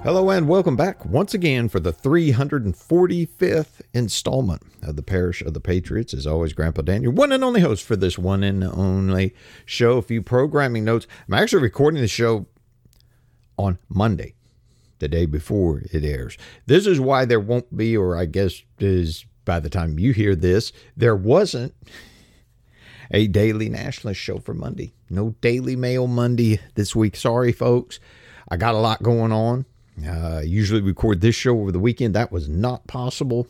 Hello and welcome back once again for the 345th installment of the Parish of the Patriots. As always, Grandpa Dan, your one and only host for this one and only show. A few programming notes. I'm actually recording the show on Monday, the day before it airs. This is why there won't be, or I guess is by the time you hear this, there wasn't a Daily Nationalist show for Monday. No Daily Mail Monday this week. Sorry, folks. I got a lot going on. Usually record this show over the weekend. That was not possible.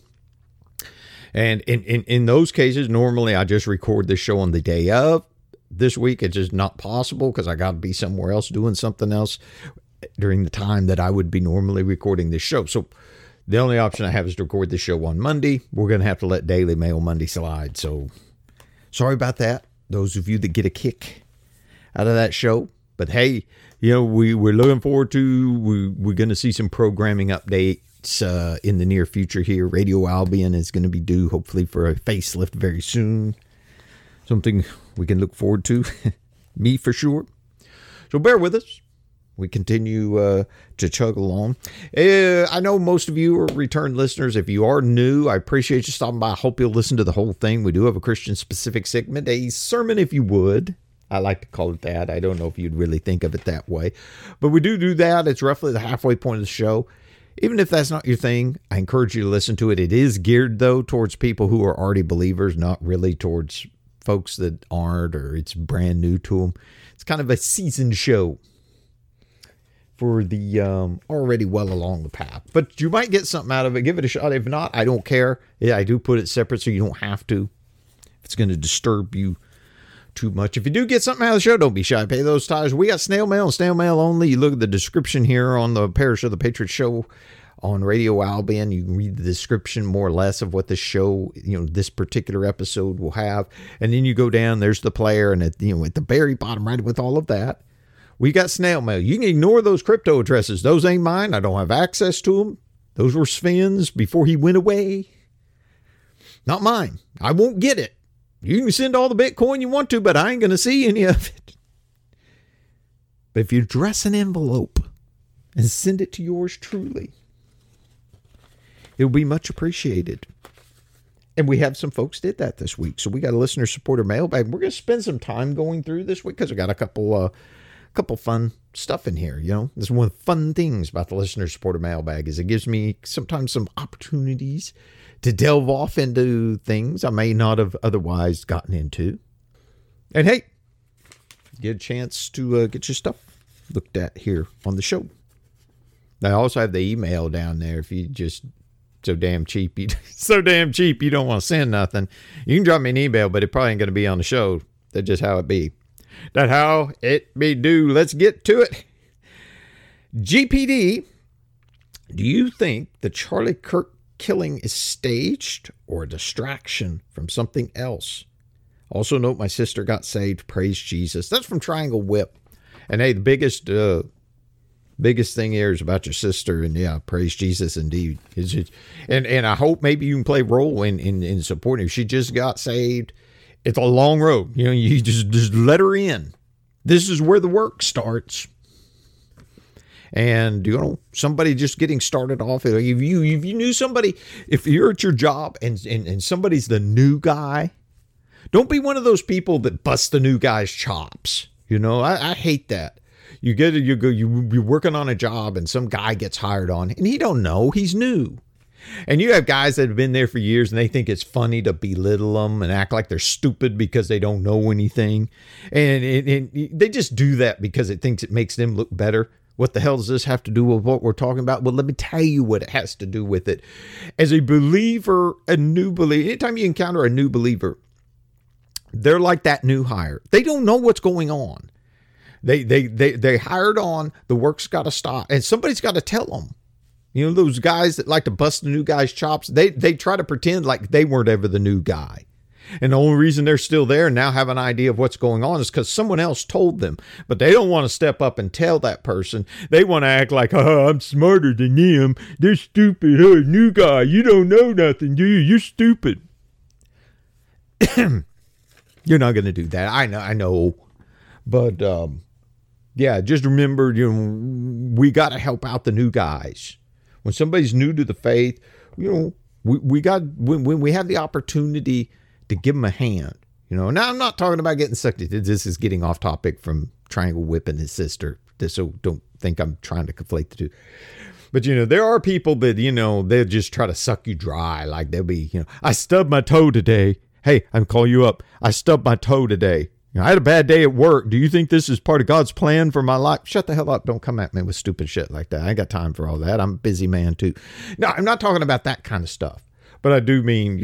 And in those cases, normally I just record this show on the day of. This week, it's just not possible because I got to be somewhere else doing something else during the time that I would be normally recording this show. So the only option I have is to record the show on Monday. We're going to have to let Daily Mail Monday slide. So sorry about that. Those of you that get a kick out of that show. But hey, you know, we're looking forward to, we're going to see some programming updates in the near future here. Radio Albion is going to be due, hopefully, for a facelift very soon. Something we can look forward to. Me, for sure. So bear with us. We continue to chug along. I know most of you are return listeners. If you are new, I appreciate you stopping by. I hope you'll listen to the whole thing. We do have a Christian-specific segment, a sermon, if you would. I like to call it that. I don't know if you'd really think of it that way. But we do that. It's roughly the halfway point of the show. Even if that's not your thing, I encourage you to listen to it. It is geared, though, towards people who are already believers, not really towards folks that aren't, or it's brand new to them. It's kind of a seasoned show for the already well along the path. But you might get something out of it. Give it a shot. If not, I don't care. Yeah, I do put it separate so you don't have to. If it's going to disturb you too much. If you do get something out of the show, don't be shy. Pay those tithes. We got snail mail and snail mail only. You look at the description here on the Parish of the Patriots show on Radio Albion. You can read the description more or less of what the show, this particular episode will have. And then you go down, there's the player, and at the very bottom right with all of that, we got snail mail. You can ignore those crypto addresses. Those ain't mine. I don't have access to them. Those were Sven's before he went away. Not mine. I won't get it. You can send all the Bitcoin you want to, but I ain't going to see any of it. But if you address an envelope and send it to yours truly, it'll be much appreciated. And we have some folks did that this week. So we got a listener supporter mailbag. We're going to spend some time going through this week because we got a couple fun stuff in here. This is one of the fun things about the listener supporter mailbag is it gives me sometimes some opportunities to delve off into things I may not have otherwise gotten into. And hey, get a chance to get your stuff looked at here on the show. I also have the email down there if you just so damn cheap you don't want to send nothing. You can drop me an email, but it probably ain't going to be on the show. That's just how it be. That's how it be do. Let's get to it. GPD, do you think the Charlie Kirk killing is staged or a distraction from something else? Also note my sister got saved. Praise Jesus. That's from Triangle Whip. And hey, the biggest thing here is about your sister. And yeah, praise Jesus indeed. And I hope maybe you can play a role in supporting her. She just got saved. It's a long road. You just let her in. This is where the work starts. And, somebody just getting started off, if you knew somebody, if you're at your job and somebody's the new guy, don't be one of those people that bust the new guy's chops. I hate that. You're working on a job and some guy gets hired on and he don't know he's new. And you have guys that have been there for years and they think it's funny to belittle them and act like they're stupid because they don't know anything. And they just do that because it thinks it makes them look better. What the hell does this have to do with what we're talking about? Well, let me tell you what it has to do with it. As a believer, a new believer, anytime you encounter a new believer, they're like that new hire. They don't know what's going on. They hired on, the work's got to stop, and somebody's got to tell them. Those guys that like to bust the new guy's chops, they try to pretend like they weren't ever the new guy. And the only reason they're still there and now have an idea of what's going on is because someone else told them. But they don't want to step up and tell that person. They want to act like, I'm smarter than them. They're stupid. New guy, you don't know nothing, do you? You're stupid. You're not going to do that. I know. But Yeah, just remember, we got to help out the new guys. When somebody's new to the faith, we got when we have the opportunity to give them a hand. Now I'm not talking about getting sucked into this. Is getting off topic from Triangle whipping his sister. So don't think I'm trying to conflate the two. But, there are people that, they'll just try to suck you dry. Like they'll be, I stubbed my toe today. Hey, I'm calling you up. I stubbed my toe today. I had a bad day at work. Do you think this is part of God's plan for my life? Shut the hell up. Don't come at me with stupid shit like that. I ain't got time for all that. I'm a busy man too. No, I'm not talking about that kind of stuff. But I do mean,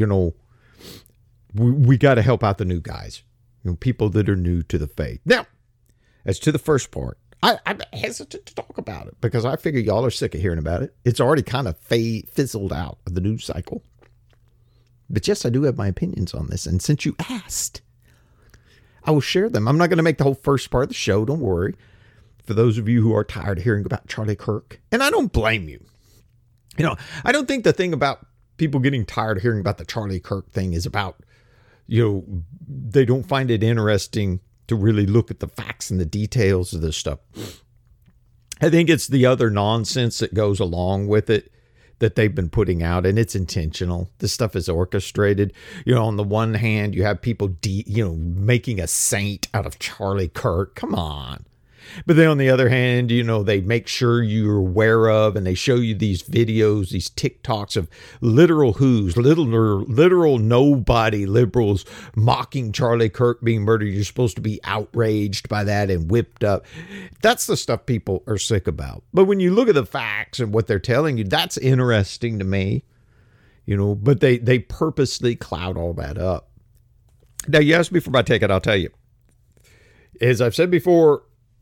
we got to help out the new guys, people that are new to the faith. Now, as to the first part, I'm hesitant to talk about it because I figure y'all are sick of hearing about it. It's already kind of fizzled out of the news cycle. But yes, I do have my opinions on this. And since you asked, I will share them. I'm not going to make the whole first part of the show. Don't worry. For those of you who are tired of hearing about Charlie Kirk, and I don't blame you. I don't think the thing about people getting tired of hearing about the Charlie Kirk thing is about, they don't find it interesting to really look at the facts and the details of this stuff. I think it's the other nonsense that goes along with it that they've been putting out, and it's intentional. This stuff is orchestrated. On the one hand, you have people, making a saint out of Charlie Kirk. Come on. But then on the other hand, they make sure you're aware of, and they show you these videos, these TikToks of literal literal nobody liberals mocking Charlie Kirk being murdered. You're supposed to be outraged by that and whipped up. That's the stuff people are sick about. But when you look at the facts and what they're telling you, that's interesting to me, but they purposely cloud all that up. Now, you asked me for my take, and I'll tell you. As I've said before,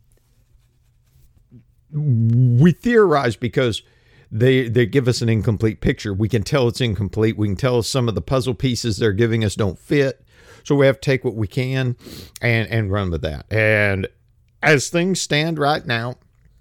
we theorize because they give us an incomplete picture. We can tell it's incomplete. We can tell some of the puzzle pieces they're giving us don't fit. So we have to take what we can and run with that. And as things stand right now,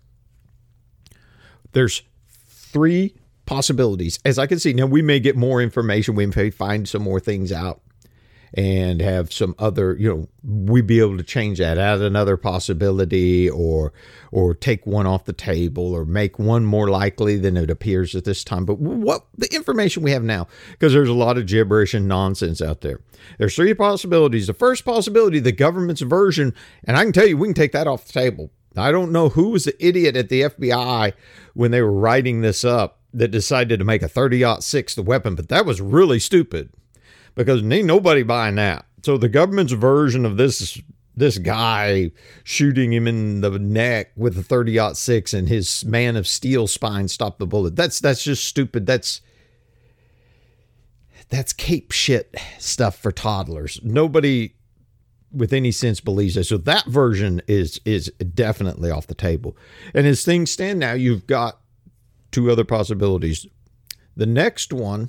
there's 3 possibilities. As I can see, now we may get more information. We may find some more things out and have some other, we'd be able to change that, add another possibility or take one off the table or make one more likely than it appears at this time. But what the information we have now, because there's a lot of gibberish and nonsense out there. There's 3 possibilities. The first possibility, the government's version, and I can tell you, we can take that off the table. I don't know who was the idiot at the FBI when they were writing this up that decided to make a 30-06 the weapon, but that was really stupid. Because ain't nobody buying that. So the government's version of this guy shooting him in the neck with a 30-06 and his Man of Steel spine stopped the bullet. That's just stupid. That's cape shit stuff for toddlers. Nobody with any sense believes that. So that version is definitely off the table. And as things stand now, you've got 2 other possibilities. The next one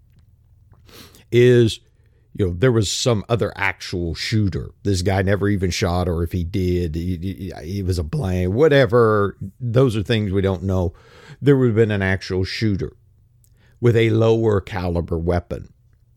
is, there was some other actual shooter. This guy never even shot, or if he did, he was a blame, whatever. Those are things we don't know. There would have been an actual shooter with a lower caliber weapon.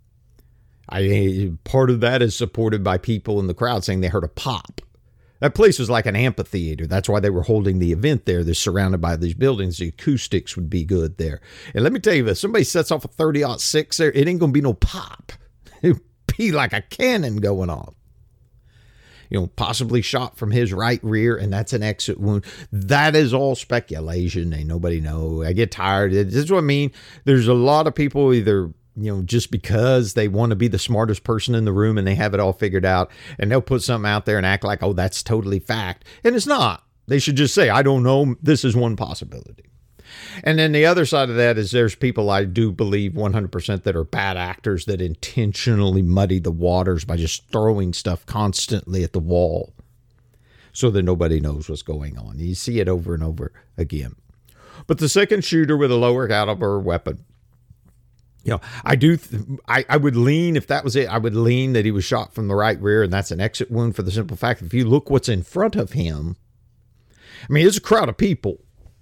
Part of that is supported by people in the crowd saying they heard a pop. That place was like an amphitheater. That's why they were holding the event there. They're surrounded by these buildings. The acoustics would be good there. And let me tell you, if somebody sets off a 30-06 there, it ain't going to be no pop. It'd be like a cannon going off. Possibly shot from his right rear, and that's an exit wound. That is all speculation. Ain't nobody know. I get tired. This is what I mean. There's a lot of people either just because they want to be the smartest person in the room and they have it all figured out, and they'll put something out there and act like, oh, that's totally fact. And it's not. They should just say, I don't know. This is one possibility. And then the other side of that is there's people I do believe 100% that are bad actors that intentionally muddy the waters by just throwing stuff constantly at the wall so that nobody knows what's going on. You see it over and over again. But the second shooter with a lower caliber weapon, I would lean, if that was it, I would lean that he was shot from the right rear, and that's an exit wound for the simple fact that if you look what's in front of him, it's a crowd of people.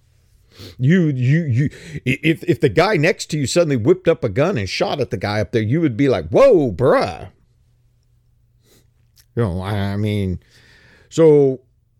If the guy next to you suddenly whipped up a gun and shot at the guy up there, you would be like, whoa, bruh. So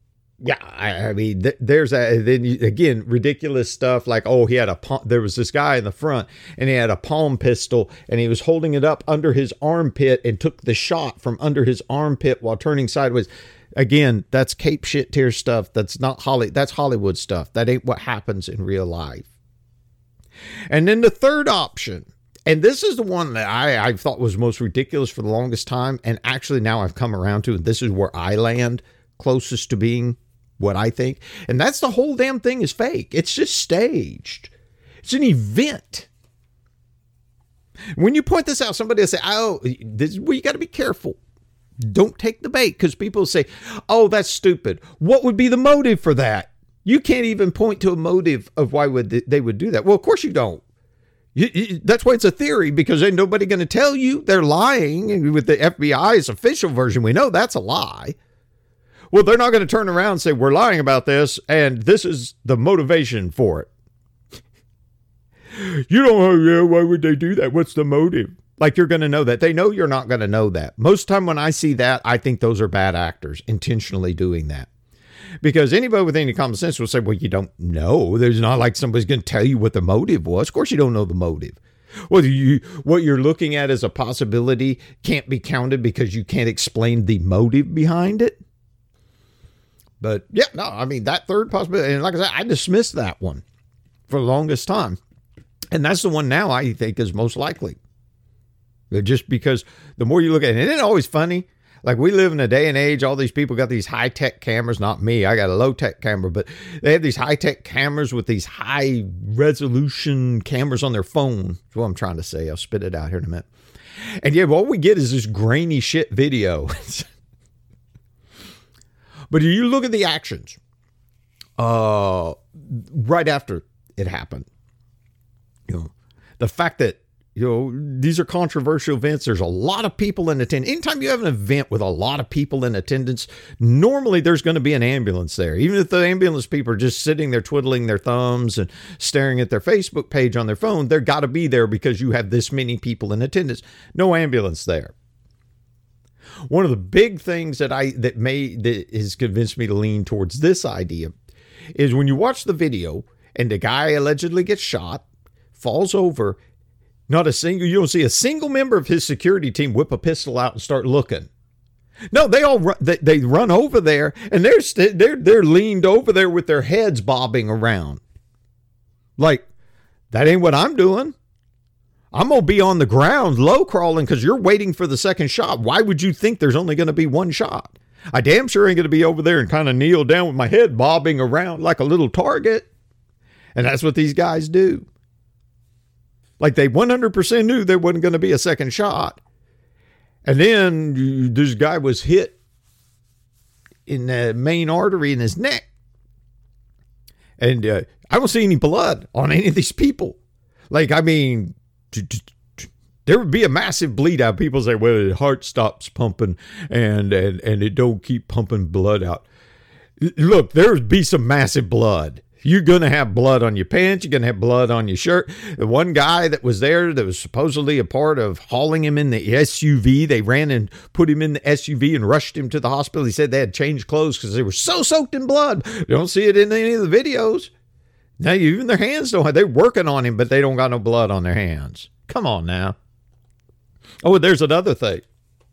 Yeah, I mean, there's again, ridiculous stuff like, oh, there was this guy in the front and he had a palm pistol and he was holding it up under his armpit and took the shot from under his armpit while turning sideways. Again, that's Cape shit tier stuff. That's not that's Hollywood stuff. That ain't what happens in real life. And then the third option, and this is the one that I thought was most ridiculous for the longest time. And actually now I've come around to, and this is where I land closest to being what I think. And that's the whole damn thing is fake. It's just staged. It's an event. When you point this out, somebody will say, oh, this is where you got to be careful. Don't take the bait, because people say, oh, that's stupid. What would be the motive for that? You can't even point to a motive of why they would do that. Well, of course you don't. That's why it's a theory, because ain't nobody going to tell you they're lying. And with the FBI's official version, we know that's a lie. Well, they're not going to turn around and say, we're lying about this, and this is the motivation for it. You don't know, yeah, why would they do that? What's the motive? Like, you're going to know that. They know you're not going to know that. Most time when I see that, I think those are bad actors intentionally doing that. Because anybody with any common sense will say, well, you don't know. There's not like somebody's going to tell you what the motive was. Of course you don't know the motive. Well, what you're looking at as a possibility can't be counted because you can't explain the motive behind it. But yeah, no, I mean, that third possibility, and like I said, I dismissed that one for the longest time. And that's the one now I think is most likely. Just because the more you look at it, isn't it always funny? Like, we live in a day and age, all these people got these high-tech cameras, not me, I got a low-tech camera, but they have these high-tech cameras with these high-resolution cameras on their phone. That's what I'm trying to say. I'll spit it out here in a minute. And yeah, all we get is this grainy shit video. But if you look at the actions right after it happened, the fact that, these are controversial events. There's a lot of people in attendance. Anytime you have an event with a lot of people in attendance, normally there's going to be an ambulance there. Even if the ambulance people are just sitting there twiddling their thumbs and staring at their Facebook page on their phone, they're got to be there because you have this many people in attendance. No ambulance there. One of the big things that has convinced me to lean towards this idea is when you watch the video and the guy allegedly gets shot, falls over, you don't see a single member of his security team whip a pistol out and start looking. No, they all they run over there and they're leaned over there with their heads bobbing around. Like, that ain't what I'm doing. I'm going to be on the ground low crawling because you're waiting for the second shot. Why would you think there's only going to be one shot? I damn sure ain't going to be over there and kind of kneel down with my head bobbing around like a little target. And that's what these guys do. Like, they 100% knew there wasn't going to be a second shot. And then this guy was hit in the main artery in his neck. And I don't see any blood on any of these people. Like, I mean, there would be a massive bleed out. People say, well, the heart stops pumping and it don't keep pumping blood out. Look, there would be some massive blood. You're going to have blood on your pants. You're going to have blood on your shirt. The one guy that was there that was supposedly a part of hauling him in the SUV, they ran and put him in the SUV and rushed him to the hospital. He said they had changed clothes because they were so soaked in blood. You don't see it in any of the videos. Now, even their hands don't have, they're working on him, but they don't got no blood on their hands. Come on now. Oh, there's another thing.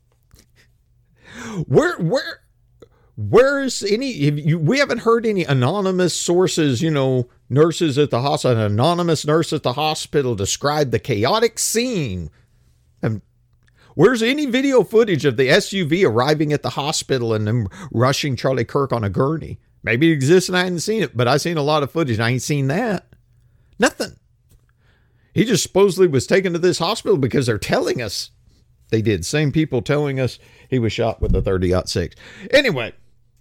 Where's we haven't heard any anonymous sources, nurses at the hospital, an anonymous nurse at the hospital describe the chaotic scene. And where's any video footage of the SUV arriving at the hospital and them rushing Charlie Kirk on a gurney? Maybe it exists and I hadn't seen it, but I've seen a lot of footage and I ain't seen that. Nothing. He just supposedly was taken to this hospital because they're telling us they did. Same people telling us he was shot with a 30-06. Anyway,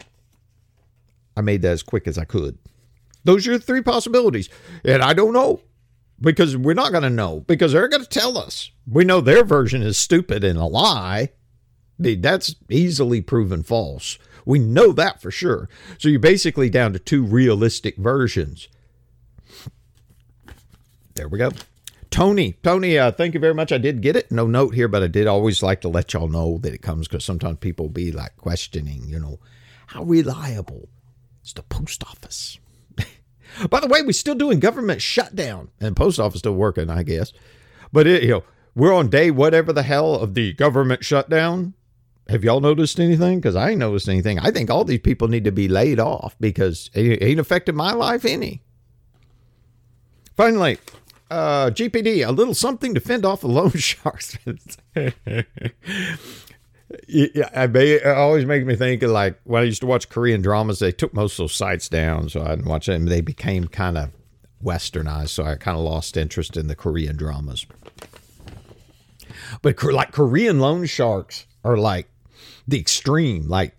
I made that as quick as I could. Those are the three possibilities. And I don't know because we're not going to know because they're going to tell us. We know their version is stupid and a lie. That's easily proven false. We know that for sure. So you're basically down to two realistic versions. There we go. Tony, thank you very much. I did get it. No note here, but I did always like to let y'all know that it comes because sometimes people be like questioning, how reliable It's the post office. By the way, we're still doing government shutdown, and post office still working, I guess. But we're on day whatever the hell of the government shutdown. Have y'all noticed anything? Because I ain't noticed anything. I think all these people need to be laid off because it ain't affected my life any. Finally, GPD, a little something to fend off the loan sharks. It always makes me think of like when I used to watch Korean dramas, they took most of those sites down, so I didn't watch them. They became kind of westernized, so I kind of lost interest in the Korean dramas. But like Korean loan sharks are like the extreme. Like,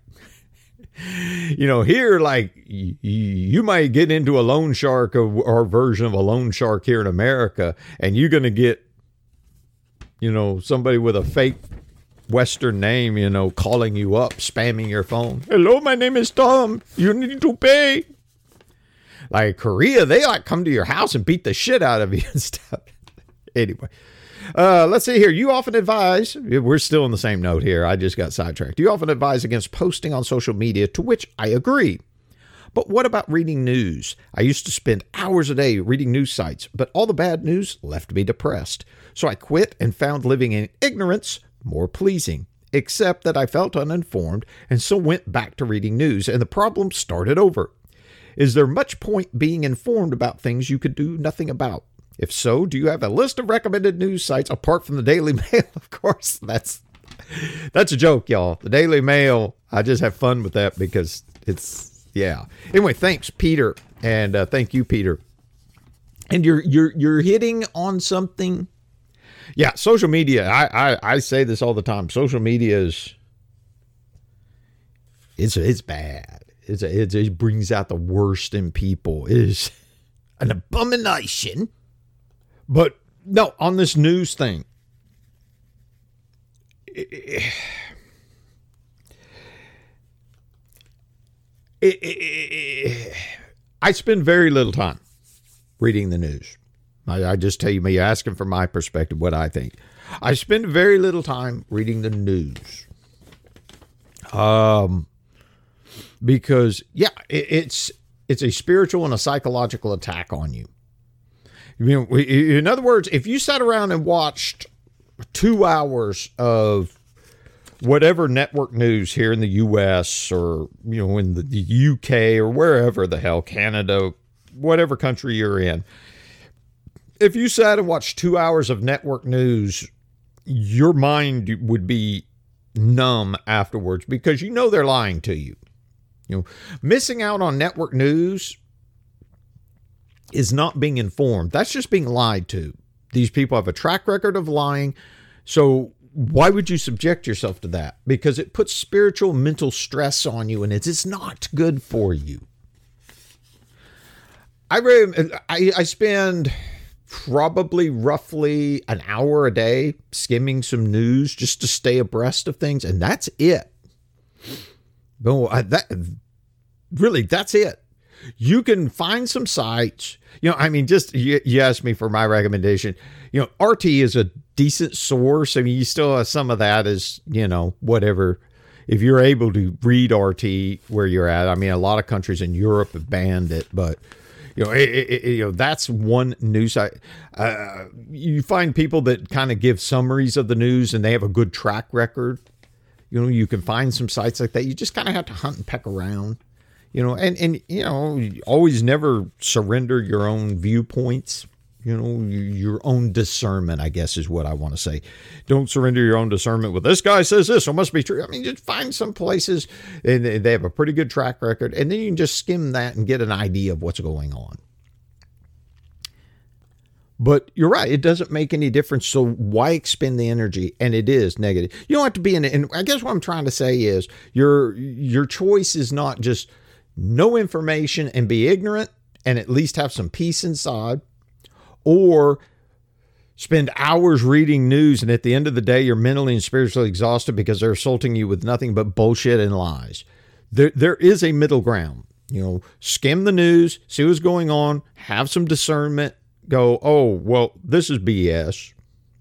here, like you might get into a loan shark or version of a loan shark here in America, and you're going to get, somebody with a fake Western name, calling you up, spamming your phone. Hello, my name is Tom. You need to pay. Like Korea, they like come to your house and beat the shit out of you and stuff. Anyway, let's see here. You often advise, we're still on the same note here. I just got sidetracked. You often advise against posting on social media, to which I agree. But what about reading news? I used to spend hours a day reading news sites, but all the bad news left me depressed. So I quit and found living in ignorance more pleasing, except that I felt uninformed and so went back to reading news, and the problem started over. Is there much point being informed about things you could do nothing about? If so, do you have a list of recommended news sites apart from the Daily Mail? Of course, that's a joke, y'all. The Daily Mail, I just have fun with that because it's, yeah. Anyway, thanks, Peter, and thank you, Peter. And you're hitting on something. Yeah, social media. I say this all the time. Social media it's bad. It brings out the worst in people. It is an abomination. But no, on this news thing, I spend very little time reading the news. I just tell you, me asking for my perspective, what I think. I spend very little time reading the news. Because, yeah, it's a spiritual and a psychological attack on you. In other words, if you sat around and watched 2 hours of whatever network news here in the U.S. or, in the U.K. or wherever the hell, Canada, whatever country you're in, if you sat and watched 2 hours of network news, your mind would be numb afterwards because they're lying to you. Missing out on network news is not being informed. That's just being lied to. These people have a track record of lying. So why would you subject yourself to that? Because it puts spiritual, mental stress on you, and it's not good for you. I spend probably roughly an hour a day skimming some news just to stay abreast of things, and that's it. That's it. You can find some sites, you asked me for my recommendation. RT is a decent source. I mean, you still have some of that as, whatever. If you're able to read RT where you're at, I mean, a lot of countries in Europe have banned it, but that's one news site. You find people that kind of give summaries of the news and they have a good track record. You can find some sites like that. You just kind of have to hunt and peck around, and you always never surrender your own viewpoints, your own discernment, I guess is what I want to say. Don't surrender your own discernment with this guy says this, so it must be true. I mean, just find some places and they have a pretty good track record, and then you can just skim that and get an idea of what's going on. But you're right. It doesn't make any difference. So why expend the energy? And it is negative. You don't have to be in it. And I guess what I'm trying to say is your choice is not just no information and be ignorant and at least have some peace inside, or spend hours reading news. And at the end of the day, you're mentally and spiritually exhausted because they're assaulting you with nothing but bullshit and lies. There is a middle ground, skim the news, see what's going on, have some discernment, go, oh, well, this is BS,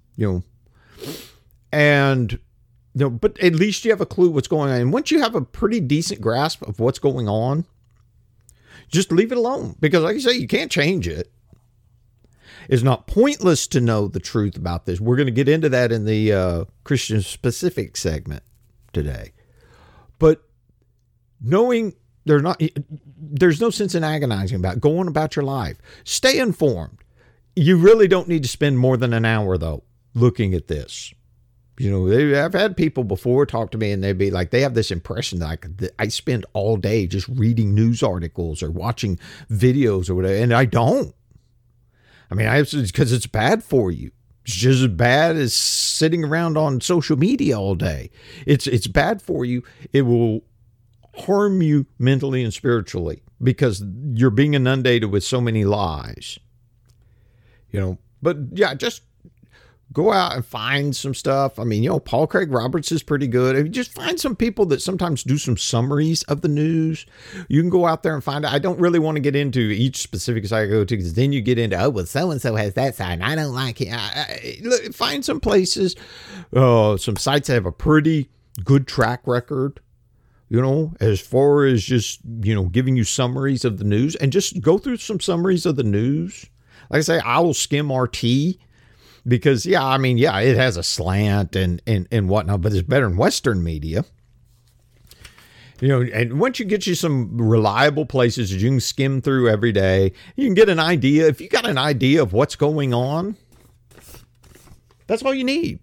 and, but at least you have a clue what's going on. And once you have a pretty decent grasp of what's going on, Just leave it alone. Because like you say, you can't change it. It's not pointless to know the truth about this. We're going to get into that in the Christian specific segment today. But knowing there's no sense in agonizing about it. Go on about your life. Stay informed. You really don't need to spend more than an hour, though, looking at this. You know, I've had people before talk to me and they'd be like, they have this impression that I spend all day just reading news articles or watching videos or whatever. And I don't. I mean, because it's bad for you. It's just as bad as sitting around on social media all day. It's bad for you. It will harm you mentally and spiritually because you're being inundated with so many lies. You know, but yeah, just go out and find some stuff. I mean, you know, Paul Craig Roberts is pretty good. I mean, just find some people that sometimes do some summaries of the news. You can go out there and find out. I don't really want to get into each specific site I go to because then you get into, oh, well, so-and-so has that side and I don't like it. Look, find some places, some sites that have a pretty good track record, you know, as far as just, you know, giving you summaries of the news, and just go through some summaries of the news. Like I say, I will skim RT. Because, yeah, I mean, yeah, it has a slant and whatnot, but it's better than Western media. You know, and once you get you some reliable places that you can skim through every day, you can get an idea. If you got an idea of what's going on, that's all you need.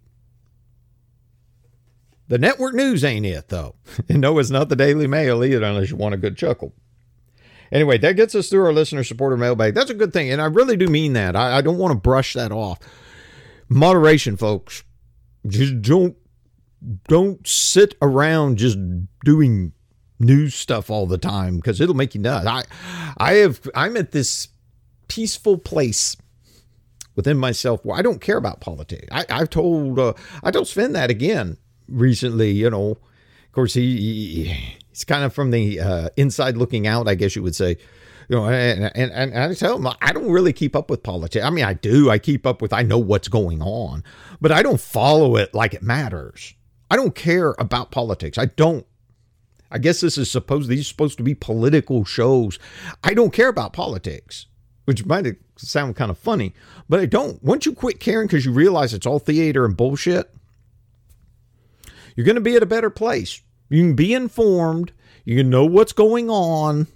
The network news ain't it, though. And no, it's not the Daily Mail either, unless you want a good chuckle. Anyway, that gets us through our listener supporter mailbag. That's a good thing, and I really do mean that. I don't want to brush that off. Moderation, folks. Just don't sit around just doing news stuff all the time because it'll make you nuts. I'm at this peaceful place within myself where I don't care about politics. I told Sven that again recently. You know, of course he's kind of from the inside looking out, I guess you would say. You know, and I tell them, I don't really keep up with politics. I mean, I do. I know what's going on, but I don't follow it like it matters. I don't care about politics. I don't. I guess these are supposed to be political shows. I don't care about politics, which might sound kind of funny, but I don't. Once you quit caring because you realize it's all theater and bullshit, you're going to be at a better place. You can be informed. You can know what's going on.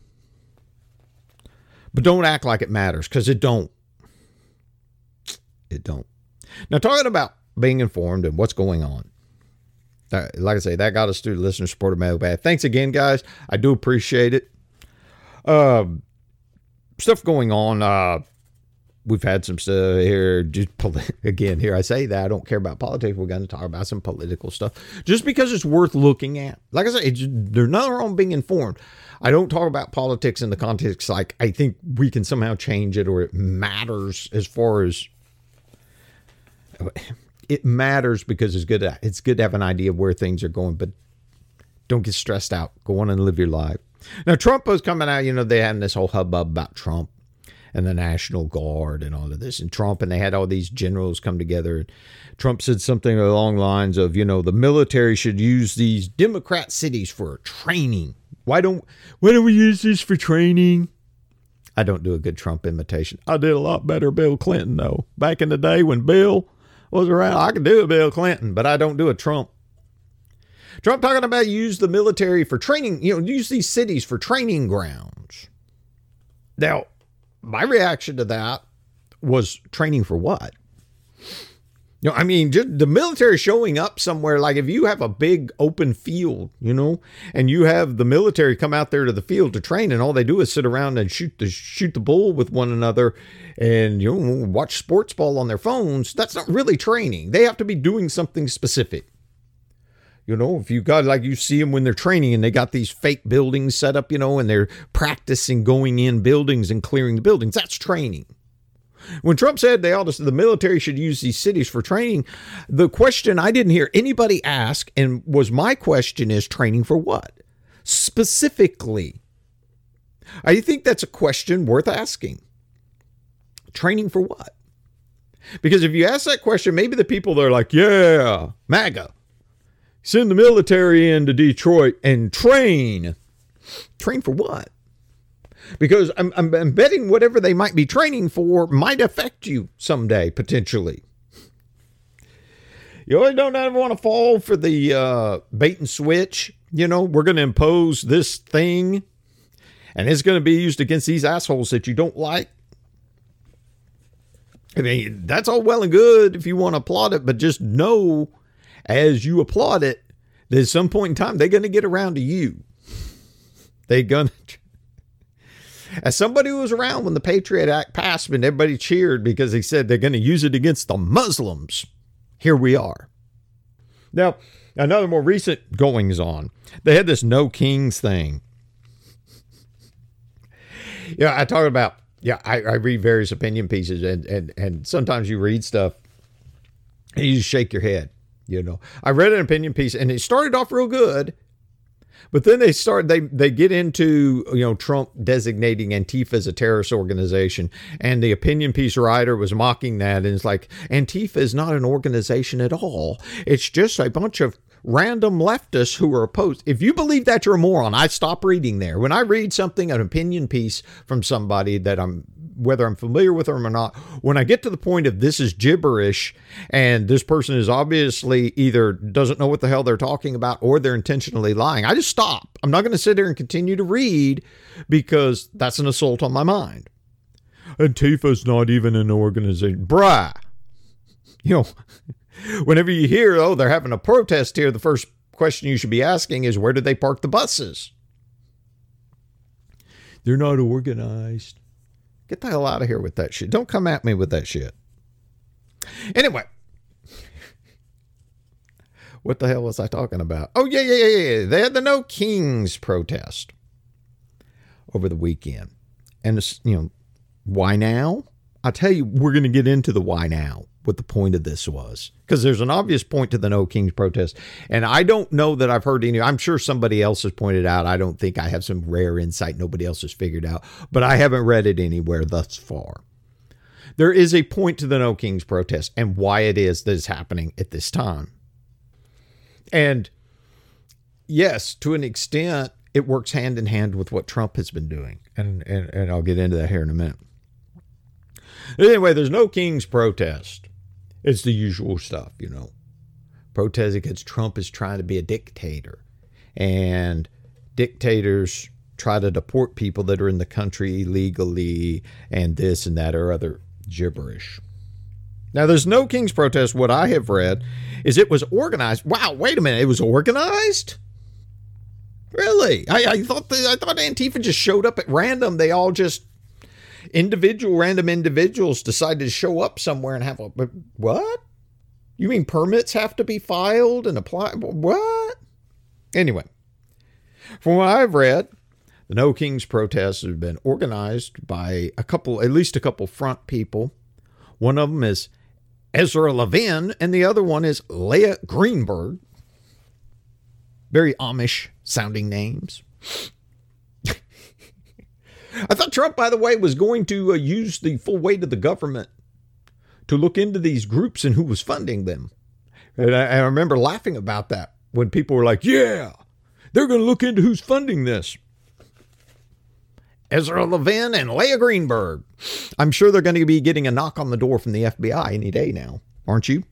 But don't act like it matters, because it don't. It don't. Now, talking about being informed and what's going on. Like I say, that got us through the listener supporter mailbag. Thanks again, guys. I do appreciate it. Stuff going on. We've had some stuff here. Again, here I say that I don't care about politics. We're going to talk about some political stuff just because it's worth looking at. Like I say, there's nothing wrong being informed. I don't talk about politics in the context like I think we can somehow change it or it matters as far as it matters because it's good to have an idea of where things are going, but don't get stressed out. Go on and live your life. Now, Trump was coming out, you know, they had this whole hubbub about Trump and the National Guard and all of this, and Trump, and they had all these generals come together. And Trump said something along the lines of, you know, the military should use these Democrat cities for training. Why don't we use this for training? I don't do a good Trump imitation. I did a lot better Bill Clinton, though. Back in the day when Bill was around, I could do a Bill Clinton, but I don't do a Trump. Trump talking about use the military for training, you know, use these cities for training grounds. Now, my reaction to that was training for what? You know, I mean, just the military showing up somewhere, like if you have a big open field, you know, and you have the military come out there to the field to train, and all they do is sit around and shoot the bull with one another and, you know, watch sports ball on their phones. That's not really training. They have to be doing something specific. You know, if you got, like, you see them when they're training and they got these fake buildings set up, you know, and they're practicing going in buildings and clearing the buildings, that's training. When Trump said the military should use these cities for training, the question I didn't hear anybody ask, and was my question, is training for what? Specifically. I think that's a question worth asking. Training for what? Because if you ask that question, maybe the people that are like, yeah, MAGA, send the military into Detroit and train. Train for what? Because I'm betting whatever they might be training for might affect you someday, potentially. You always don't ever want to fall for the bait and switch. You know, we're going to impose this thing, and it's going to be used against these assholes that you don't like. I mean, that's all well and good if you want to applaud it, but just know as you applaud it, that at some point in time, they're going to get around to you. They're going to. As somebody who was around when the Patriot Act passed and everybody cheered because he said they're going to use it against the Muslims, here we are. Now, another more recent goings on. They had this No Kings thing. Yeah, I talk about, I read various opinion pieces and sometimes you read stuff and you just shake your head, you know. I read an opinion piece and it started off real good. But then they get into, you know, Trump designating Antifa as a terrorist organization. And the opinion piece writer was mocking that. And it's like, Antifa is not an organization at all. It's just a bunch of random leftists who are opposed. If you believe that, you're a moron. I stop reading there. When I read something, an opinion piece from somebody that whether I'm familiar with them or not, when I get to the point of this is gibberish and this person is obviously either doesn't know what the hell they're talking about or they're intentionally lying, I just stop. I'm not going to sit there and continue to read because that's an assault on my mind. Antifa's not even an organization. Bruh. You know, whenever you hear, oh, they're having a protest here, the first question you should be asking is, where did they park the buses? They're not organized. Get the hell out of here with that shit. Don't come at me with that shit. Anyway. What the hell was I talking about? Oh, yeah. They had the No Kings protest over the weekend. And, you know, why now? I'll tell you, we're going to get into the why now, what the point of this was. Because there's an obvious point to the No Kings protest. And I don't know that I've heard any. I'm sure somebody else has pointed out. I don't think I have some rare insight nobody else has figured out. But I haven't read it anywhere thus far. There is a point to the No Kings protest and why it is that it's happening at this time. And yes, to an extent, it works hand in hand with what Trump has been doing. And I'll get into that here in a minute. Anyway, there's No Kings protest. It's the usual stuff, you know. Protest against Trump is trying to be a dictator. And dictators try to deport people that are in the country illegally and this and that or other gibberish. Now, there's No Kings protest. What I have read is it was organized. Wow, wait a minute. It was organized? Really? I thought Antifa just showed up at random. They all just random individuals decided to show up somewhere and have a, what? You mean permits have to be filed and applied? What? Anyway, from what I've read, the No Kings protests have been organized by at least a couple front people. One of them is Ezra Levin, and the other one is Leah Greenberg. Very Amish sounding names. I thought Trump, by the way, was going to use the full weight of the government to look into these groups and who was funding them. And I remember laughing about that when people were like, yeah, they're going to look into who's funding this. Ezra Levin and Leah Greenberg. I'm sure they're going to be getting a knock on the door from the FBI any day now, aren't you?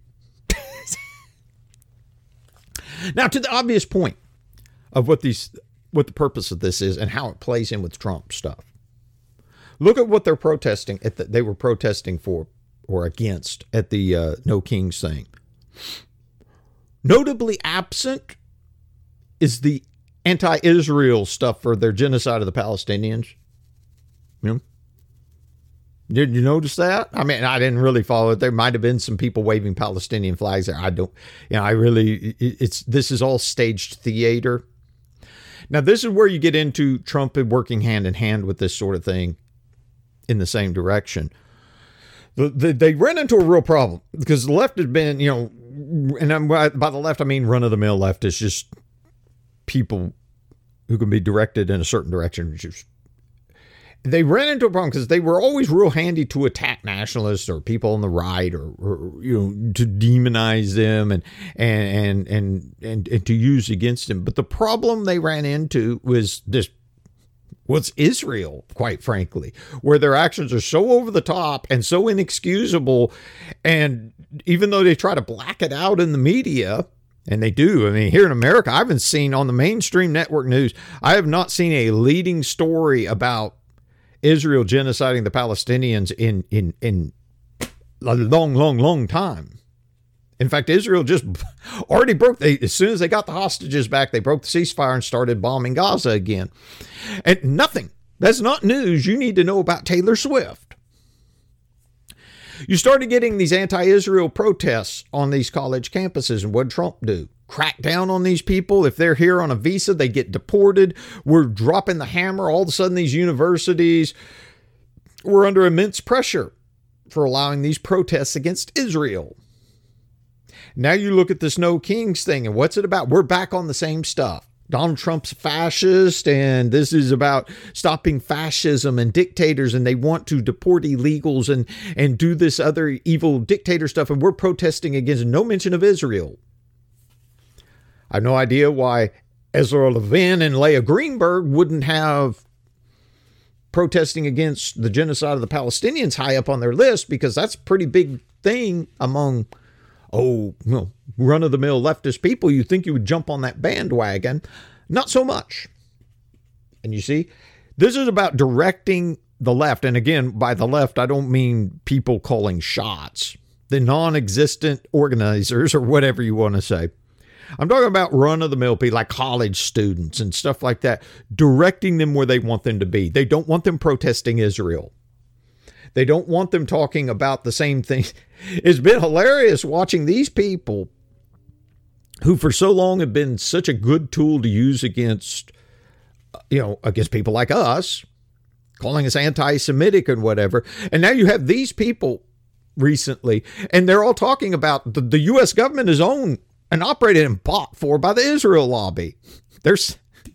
Now, to the obvious point of what the purpose of this is and how it plays in with Trump stuff. Look at what they're protesting they were protesting for or against at the No Kings thing. Notably absent is the anti-Israel stuff for their genocide of the Palestinians. You know? Did you notice that? I mean, I didn't really follow it. There might have been some people waving Palestinian flags there. This is all staged theater. Now, this is where you get into Trump working hand in hand with this sort of thing in the same direction. They ran into a real problem because the left has been, you know, and by the left, I mean run-of-the-mill leftists, just people who can be directed in a certain direction. They ran into a problem because they were always real handy to attack nationalists or people on the right or you know, to demonize them and to use against them. But the problem they ran into was this Well, it's Israel, quite frankly, where their actions are so over the top and so inexcusable. And even though they try to black it out in the media, and they do, I mean, here in America, I haven't seen on the mainstream network news, I have not seen a leading story about Israel genociding the Palestinians in a long time. In fact, Israel just already as soon as they got the hostages back, they broke the ceasefire and started bombing Gaza again. And nothing. That's not news you need to know about Taylor Swift. You started getting these anti-Israel protests on these college campuses. And what did Trump do? Crack down on these people. If they're here on a visa, they get deported. We're dropping the hammer. All of a sudden, these universities were under immense pressure for allowing these protests against Israel. Now you look at this No Kings thing, and what's it about? We're back on the same stuff. Donald Trump's fascist, and this is about stopping fascism and dictators, and they want to deport illegals and do this other evil dictator stuff, and we're protesting against no mention of Israel. I have no idea why Ezra Levin and Leah Greenberg wouldn't have protesting against the genocide of the Palestinians high up on their list, because that's a pretty big thing among run-of-the-mill leftist people. You think you would jump on that bandwagon. Not so much. And you see, this is about directing the left. And again, by the left, I don't mean people calling shots, the non-existent organizers or whatever you want to say. I'm talking about run-of-the-mill people like college students and stuff like that, directing them where they want them to be. They don't want them protesting Israel. They don't want them talking about the same thing. It's been hilarious watching these people who for so long have been such a good tool to use against people like us, calling us anti-Semitic and whatever. And now you have these people recently, and they're all talking about the U.S. government is owned and operated and bought for by the Israel lobby. Of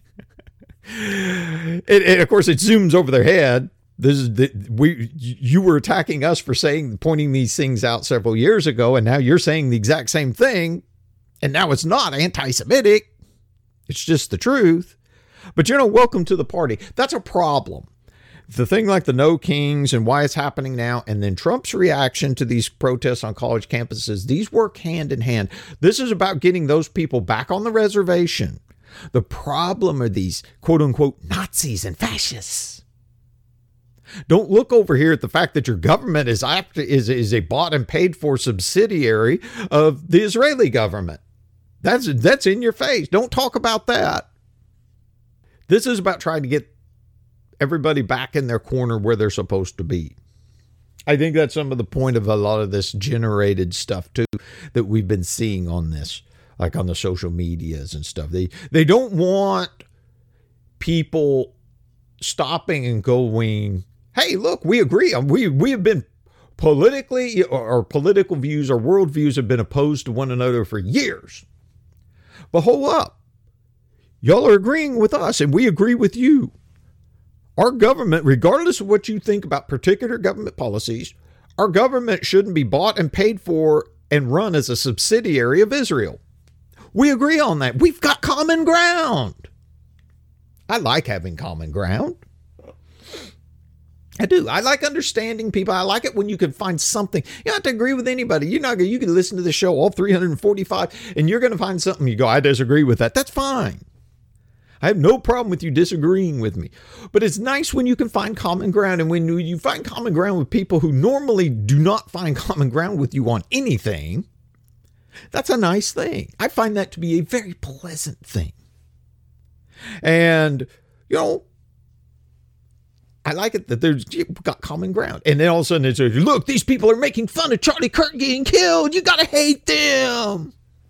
course, it zooms over their head. You were attacking us for pointing these things out several years ago, and now you're saying the exact same thing, and now it's not anti-Semitic. It's just the truth. But welcome to the party. That's a problem. The thing like the No Kings and why it's happening now, and then Trump's reaction to these protests on college campuses, these work hand in hand. This is about getting those people back on the reservation. The problem are these quote unquote Nazis and fascists. Don't look over here at the fact that your government is a bought and paid for subsidiary of the Israeli government. That's in your face. Don't talk about that. This is about trying to get everybody back in their corner where they're supposed to be. I think that's some of the point of a lot of this generated stuff too that we've been seeing on this, like on the social medias and stuff. They don't want people stopping and going, hey, look, we agree. We have been politically, our political views, our worldviews have been opposed to one another for years. But hold up. Y'all are agreeing with us and we agree with you. Our government, regardless of what you think about particular government policies, our government shouldn't be bought and paid for and run as a subsidiary of Israel. We agree on that. We've got common ground. I like having common ground. I do. I like understanding people. I like it when you can find something. You don't have to agree with anybody. You can listen to the show, all 345, and you're going to find something. You go, I disagree with that. That's fine. I have no problem with you disagreeing with me. But it's nice when you can find common ground. And when you find common ground with people who normally do not find common ground with you on anything, that's a nice thing. I find that to be a very pleasant thing. And, I like it that you've got common ground. And then all of a sudden it's, look, these people are making fun of Charlie Kirk getting killed. You got to hate them.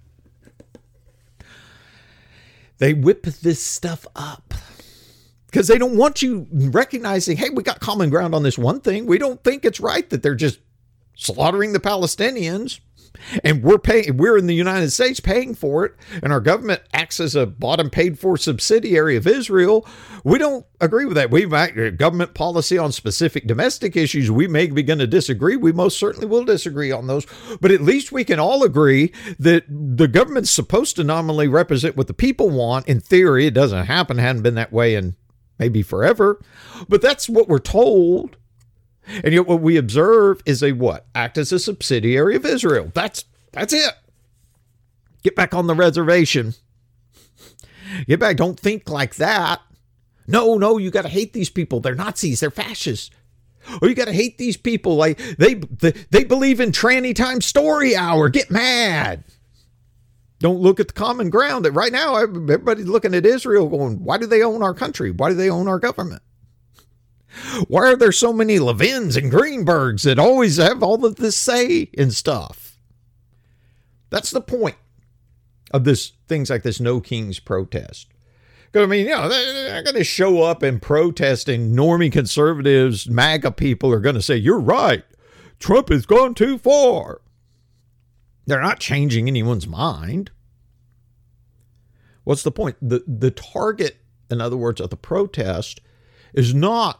They whip this stuff up because they don't want you recognizing, hey, we got common ground on this one thing. We don't think it's right that they're just slaughtering the Palestinians. And we're in the United States paying for it, and our government acts as a bought and paid for subsidiary of Israel. We don't agree with that. We've got government policy on specific domestic issues. We may be going to disagree. We most certainly will disagree on those, but at least we can all agree that the government's supposed to nominally represent what the people want. In theory, it doesn't happen. It hadn't been that way in maybe forever, but that's what we're told. And yet what we observe is a what? Act as a subsidiary of Israel. That's it. Get back on the reservation. Get back. Don't think like that. No, you got to hate these people. They're Nazis. They're fascists. Or you got to hate these people. Like they believe in tranny time story hour. Get mad. Don't look at the common ground. That right now, everybody's looking at Israel going, why do they own our country? Why do they own our government? Why are there so many Levins and Greenbergs that always have all of this say and stuff? That's the point of this, things like this No Kings protest. Because, I mean, they're going to show up and protest, and normie conservatives, MAGA people are going to say, you're right. Trump has gone too far. They're not changing anyone's mind. What's the point? The target, in other words, of the protest is not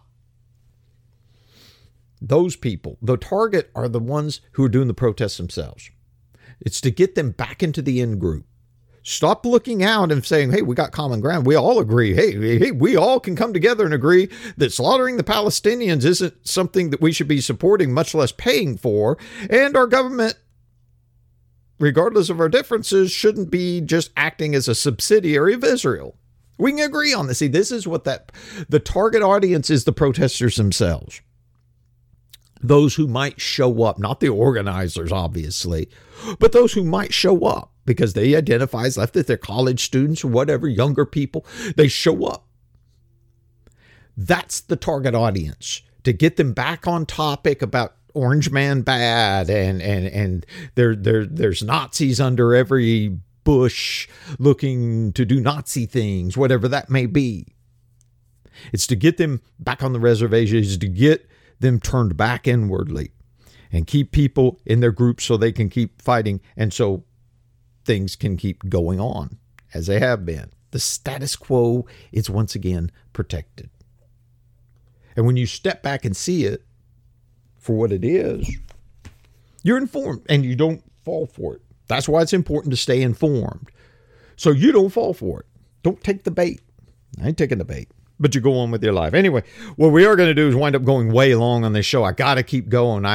those people. The target are the ones who are doing the protests themselves. It's to get them back into the in group. Stop looking out and saying, hey, we got common ground. We all agree. Hey, we all can come together and agree that slaughtering the Palestinians isn't something that we should be supporting, much less paying for. And our government, regardless of our differences, shouldn't be just acting as a subsidiary of Israel. We can agree on this. See, this is what the target audience is, the protesters themselves. Those who might show up, not the organizers, obviously, but those who might show up because they identify as left, if they're college students or whatever, younger people, they show up. That's the target audience, to get them back on topic about Orange Man bad and there's Nazis under every bush looking to do Nazi things, whatever that may be. It's to get them back on the reservations, to get them turned back inwardly and keep people in their groups so they can keep fighting, and so things can keep going on as they have been. The status quo is once again protected. And when you step back and see it for what it is, you're informed and you don't fall for it. That's why it's important to stay informed, so you don't fall for it. Don't take the bait. I ain't taking the bait. But you go on with your life. Anyway, what we are going to do is wind up going way long on this show. I got to keep going.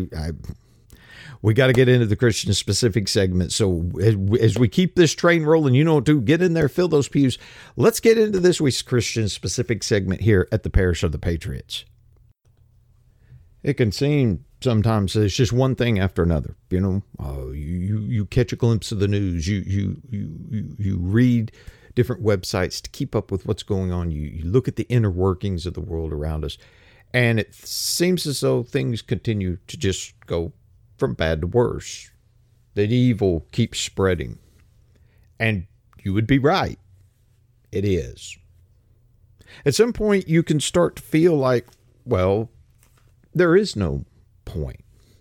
We got to get into the Christian specific segment. So as we keep this train rolling, you know what to do. Get in there, fill those pews. Let's get into this week's Christian specific segment here at the Parish of the Patriots. It can seem sometimes it's just one thing after another. You catch a glimpse of the news. You read different websites to keep up with what's going on. You look at the inner workings of the world around us, and it seems as though things continue to just go from bad to worse. That evil keeps spreading. And you would be right. It is. At some point, you can start to feel like, well, there is no point.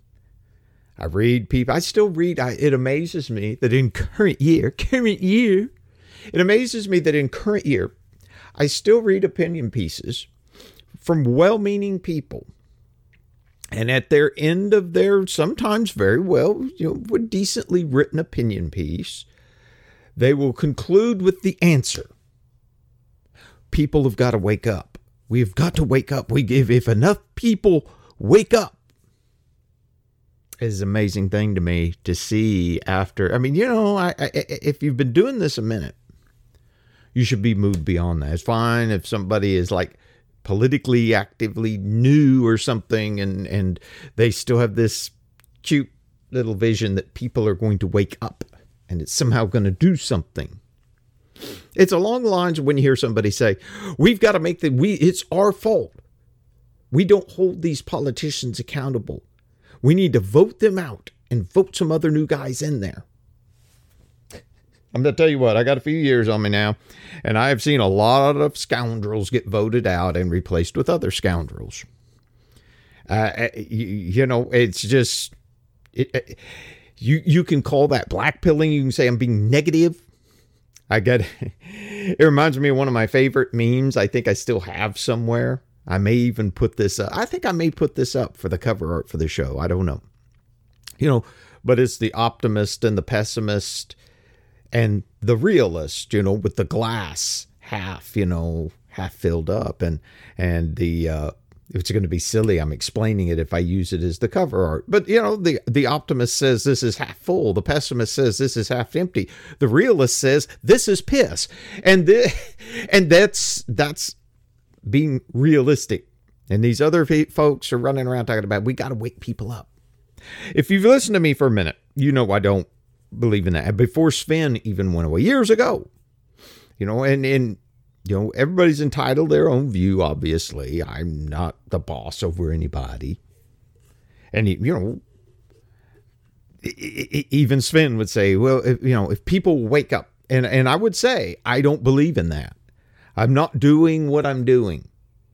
I still read, it amazes me that in current year, it amazes me that in current year, I still read opinion pieces from well-meaning people. And at their end of their sometimes very well, decently written opinion piece, they will conclude with the answer. People have got to wake up. We've got to wake up. If enough people wake up. It's an amazing thing to me to see after. I mean, if you've been doing this a minute, you should be moved beyond that. It's fine if somebody is like politically actively new or something, and they still have this cute little vision that people are going to wake up and it's somehow going to do something. It's along the lines of when you hear somebody say, we've got to make it's our fault. We don't hold these politicians accountable. We need to vote them out and vote some other new guys in there. I'm going to tell you what, I got a few years on me now, and I have seen a lot of scoundrels get voted out and replaced with other scoundrels. It's just, you can call that blackpilling. You can say I'm being negative. It reminds me of one of my favorite memes. I think I still have somewhere. I may even put this up. I think I may put this up for the cover art for the show. I don't know. But it's the optimist and the pessimist and the realist, with the glass half, half filled up, and it's going to be silly. I'm explaining it if I use it as the cover art. But, the optimist says this is half full. The pessimist says this is half empty. The realist says this is piss. And that's being realistic. And these other folks are running around talking about, we got to wake people up. If you've listened to me for a minute, I don't believe in that. Before Sven even went away years ago, and everybody's entitled to their own view, obviously. I'm not the boss over anybody. And, even Sven would say, well, if people wake up, and I would say, I don't believe in that. I'm not doing what I'm doing.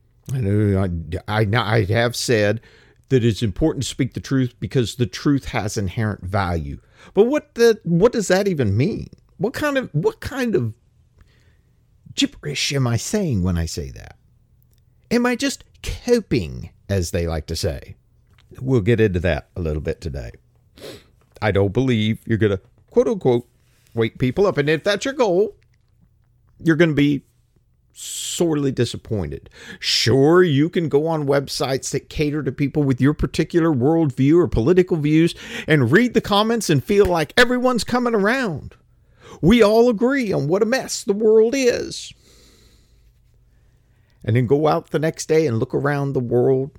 I have said that it's important to speak the truth because the truth has inherent value. But what does that even mean? What kind of gibberish am I saying when I say that? Am I just coping, as they like to say? We'll get into that a little bit today. I don't believe you're going to, quote unquote, wake people up. And if that's your goal, you're going to be sorely disappointed. Sure, you can go on websites that cater to people with your particular worldview or political views and read the comments and feel like everyone's coming around. We all agree on what a mess the world is. And then go out the next day and look around the world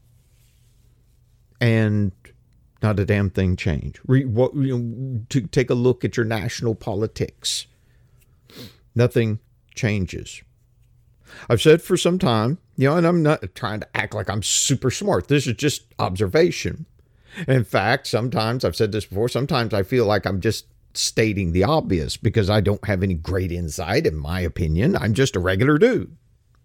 and not a damn thing change. To take a look at your national politics. Nothing changes. I've said for some time, and I'm not trying to act like I'm super smart. This is just observation. And in fact, sometimes, I've said this before, sometimes I feel like I'm just stating the obvious because I don't have any great insight, in my opinion. I'm just a regular dude.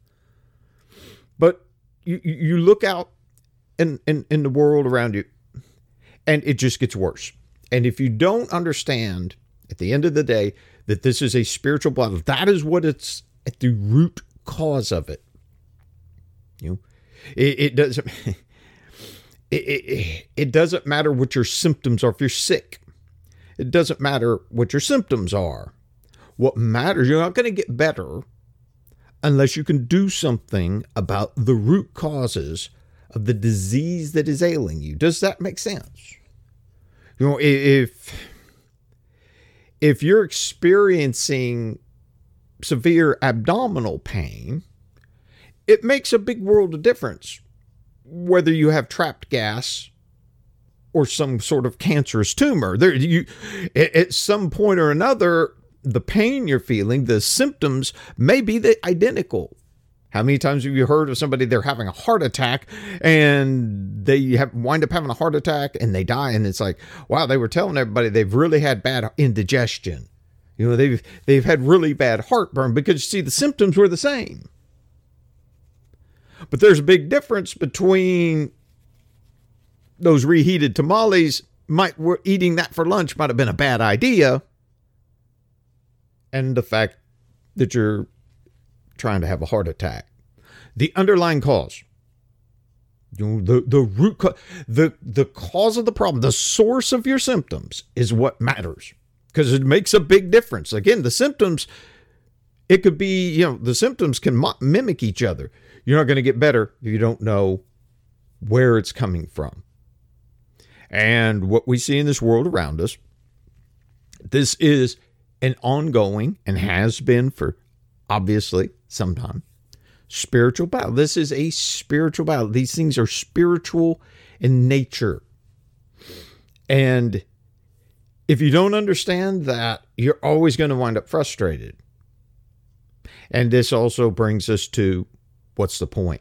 But you look out in the world around you, and it just gets worse. And if you don't understand, at the end of the day, that this is a spiritual battle, that is what it's at the root cause of it. It doesn't it doesn't matter what your symptoms are. If you're sick, it doesn't matter what your symptoms are. What matters, you're not going to get better unless you can do something about the root causes of the disease that is ailing you. Does that make sense? If you're experiencing severe abdominal pain, it makes a big world of difference whether you have trapped gas or some sort of cancerous tumor. At some point or another, the pain you're feeling, the symptoms may be identical. How many times have you heard of somebody, they're having a heart attack and they wind up having a heart attack and they die, and it's like, wow, they were telling everybody they've really had bad indigestion. They've had really bad heartburn because, you see, the symptoms were the same. But there's a big difference between those reheated tamales. Eating that for lunch might have been a bad idea, and the fact that you're trying to have a heart attack. The underlying cause, the root cause, the cause of the problem, the source of your symptoms is what matters, because it makes a big difference. Again, the symptoms, it could be, the symptoms can mimic each other. You're not going to get better if you don't know where it's coming from. And what we see in this world around us, this is an ongoing, and has been for obviously some time, spiritual battle. This is a spiritual battle. These things are spiritual in nature. And if you don't understand that, you're always going to wind up frustrated. And this also brings us to, what's the point?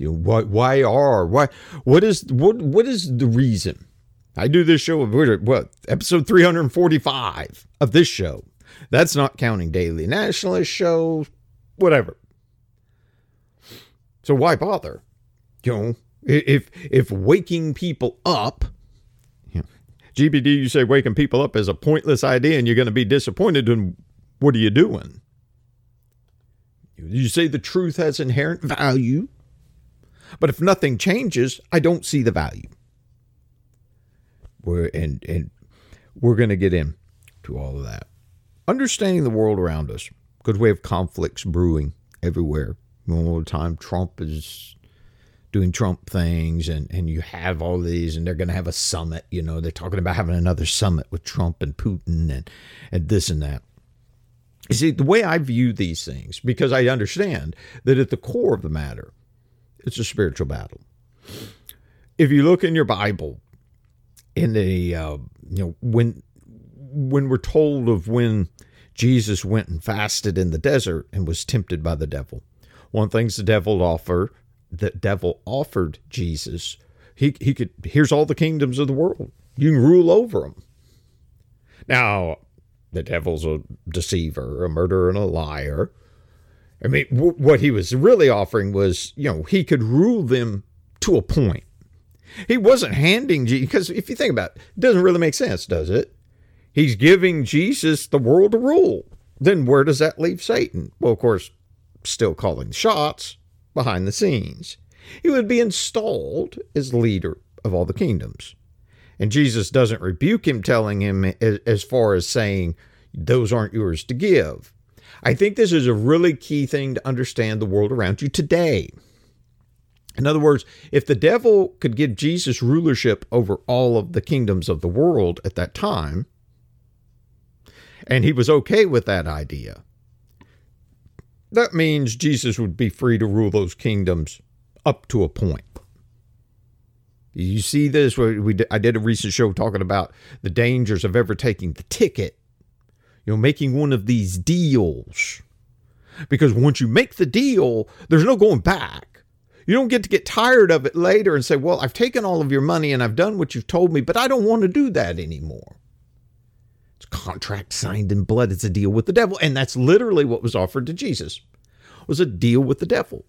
What is the reason? I do this show, episode 345 of this show. That's not counting daily nationalist shows, whatever. So why bother? If waking people up, GBD, you say waking people up is a pointless idea and you're going to be disappointed, then what are you doing? You say the truth has inherent value, but if nothing changes, I don't see the value. We're going to get into all of that. Understanding the world around us, because we have conflicts brewing everywhere. All the time Trump is doing Trump things, and you have all these, and they're going to have a summit. They're talking about having another summit with Trump and Putin and this and that. You see, the way I view these things, because I understand that at the core of the matter, it's a spiritual battle. If you look in your Bible, in the when we're told of when Jesus went and fasted in the desert and was tempted by the devil, one of the things the devil offered Jesus, he could, here's all the kingdoms of the world. You can rule over them. Now, the devil's a deceiver, a murderer, and a liar. I mean, what he was really offering was, he could rule them to a point. He wasn't handing Jesus, because if you think about it, it doesn't really make sense, does it? He's giving Jesus the world to rule. Then where does that leave Satan? Well, of course, still calling the shots behind the scenes. He would be installed as leader of all the kingdoms. And Jesus doesn't rebuke him, telling him as far as saying, those aren't yours to give. I think this is a really key thing to understand the world around you today. In other words, if the devil could give Jesus rulership over all of the kingdoms of the world at that time, and he was okay with that idea, that means Jesus would be free to rule those kingdoms up to a point. You see this? I did a recent show talking about the dangers of ever taking the ticket, making one of these deals. Because once you make the deal, there's no going back. You don't get to get tired of it later and say, well, I've taken all of your money and I've done what you've told me, but I don't want to do that anymore. It's a contract signed in blood. It's a deal with the devil. And that's literally what was offered to Jesus, was a deal with the devil.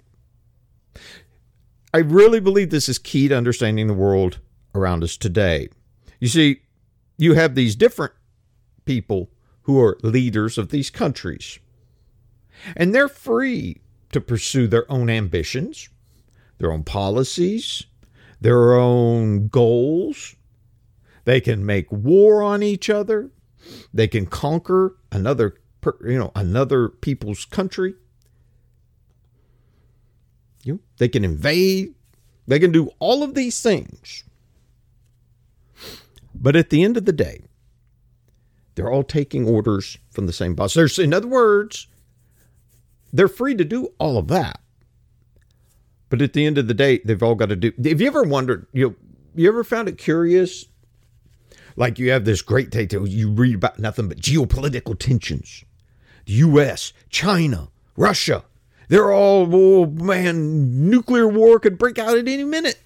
I really believe this is key to understanding the world around us today. You see, you have these different people who are leaders of these countries, and they're free to pursue their own ambitions, their own policies, their own goals. They can make war on each other. They can conquer another people's country. They can invade. They can do all of these things. But at the end of the day, they're all taking orders from the same boss. In other words, they're free to do all of that. But at the end of the day, they've all got to do. Have you ever wondered, you ever found it curious? Like you have this great data, you read about nothing but geopolitical tensions. The U.S., China, Russia. They're all, nuclear war could break out at any minute.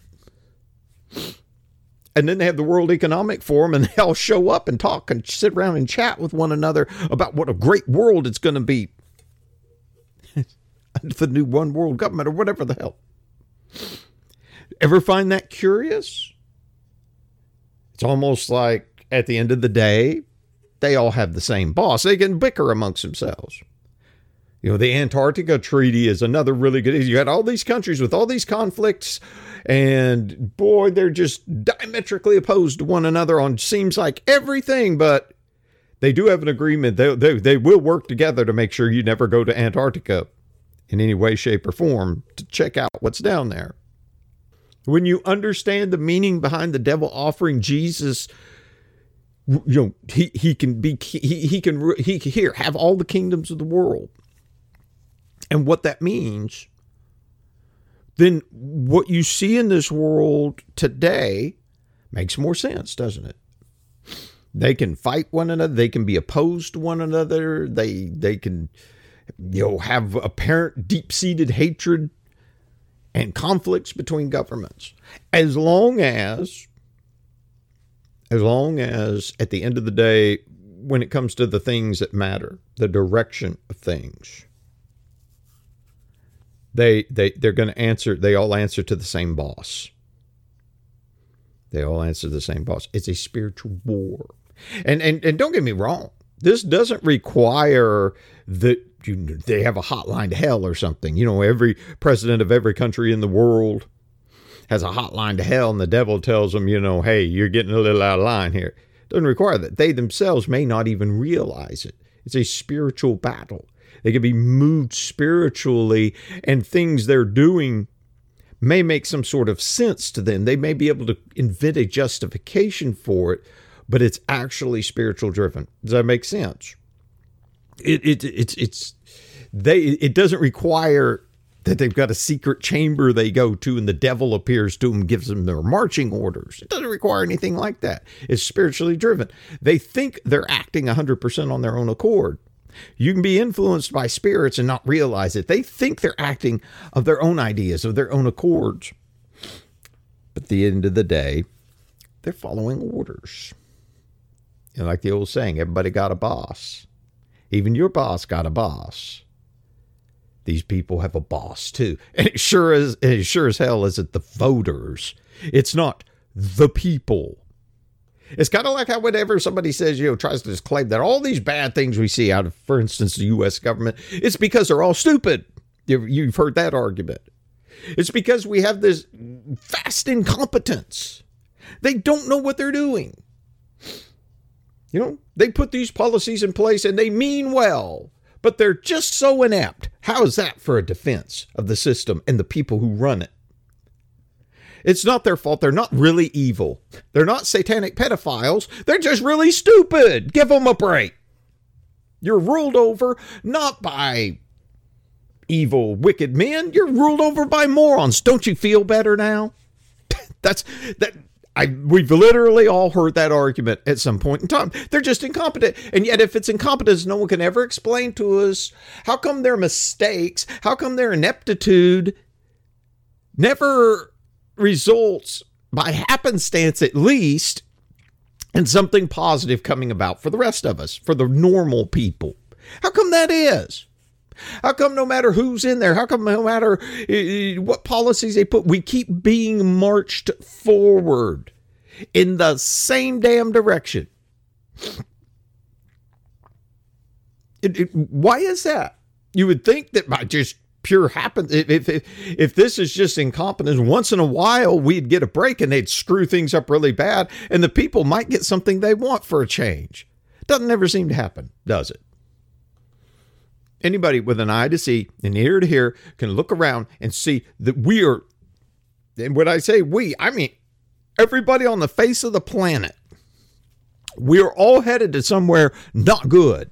And then they have the World Economic Forum, and they all show up and talk and sit around and chat with one another about what a great world it's going to be. The new one world government or whatever the hell. Ever find that curious? It's almost like at the end of the day, they all have the same boss. They can bicker amongst themselves. The Antarctica Treaty is another really good. You got all these countries with all these conflicts, and boy, they're just diametrically opposed to one another on seems like everything, but they do have an agreement. They will work together to make sure you never go to Antarctica in any way, shape, or form to check out what's down there. When you understand the meaning behind the devil offering Jesus, he can have all the kingdoms of the world. And what that means, then what you see in this world today makes more sense, doesn't it? They can fight one another. They can be opposed to one another. They can, have apparent deep-seated hatred and conflicts between governments. As long as at the end of the day, when it comes to the things that matter, the direction of things, they're going to answer. They all answer to the same boss. They all answer to the same boss. It's a spiritual war. And don't get me wrong. This doesn't require that they have a hotline to hell or something. Every president of every country in the world has a hotline to hell, and the devil tells them, hey, you're getting a little out of line here. It doesn't require that. They themselves may not even realize it. It's a spiritual battle. They can be moved spiritually, and things they're doing may make some sort of sense to them. They may be able to invent a justification for it, but it's actually spiritual driven. Does that make sense? It doesn't require that they've got a secret chamber they go to and the devil appears to them, gives them their marching orders. It doesn't require anything like that. It's spiritually driven. They think they're acting 100% on their own accord. You can be influenced by spirits and not realize it. They think they're acting of their own ideas, of their own accords. But at the end of the day, they're following orders. And like the old saying, everybody got a boss. Even your boss got a boss. These people have a boss too. And it sure as hell isn't the voters. It's not the people. It's kind of like how whenever somebody says, tries to just claim that all these bad things we see out of, for instance, the U.S. government, it's because they're all stupid. You've heard that argument. It's because we have this vast incompetence. They don't know what they're doing. They put these policies in place and they mean well, but they're just so inept. How is that for a defense of the system and the people who run it? It's not their fault. They're not really evil. They're not satanic pedophiles. They're just really stupid. Give them a break. You're ruled over not by evil, wicked men. You're ruled over by morons. Don't you feel better now? We've literally all heard that argument at some point in time. They're just incompetent. And yet if it's incompetence, no one can ever explain to us how come their mistakes, how come their ineptitude never results, by happenstance at least, in something positive coming about for the rest of us, for the normal people. How come that is? How come no matter who's in there, how come no matter what policies they put, we keep being marched forward in the same damn direction? Why is that? You would think that by just pure happen, if this is just incompetence, once in a while we'd get a break and they'd screw things up really bad and the people might get something they want for a change. Doesn't ever seem to happen, does it? Anybody with an eye to see and ear to hear can look around and see that we are, and when I say we, I mean everybody on the face of the planet. We are all headed to somewhere not good.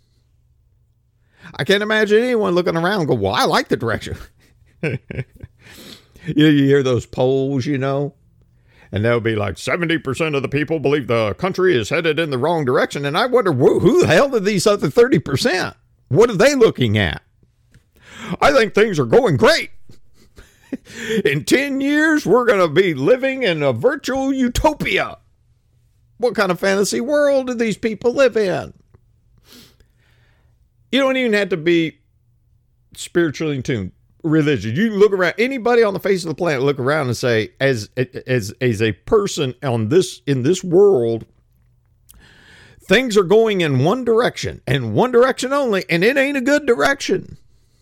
I can't imagine anyone looking around and go, well, I like the direction. You hear those polls, and they'll be like 70% of the people believe the country is headed in the wrong direction. And I wonder, who the hell are these other 30%? What are they looking at? I think things are going great. In 10 years, we're going to be living in a virtual utopia. What kind of fantasy world do these people live in? You don't even have to be spiritually in tune, religious. You look around, anybody on the face of the planet, look around and say, as a person in this world, things are going in one direction and one direction only, and it ain't a good direction.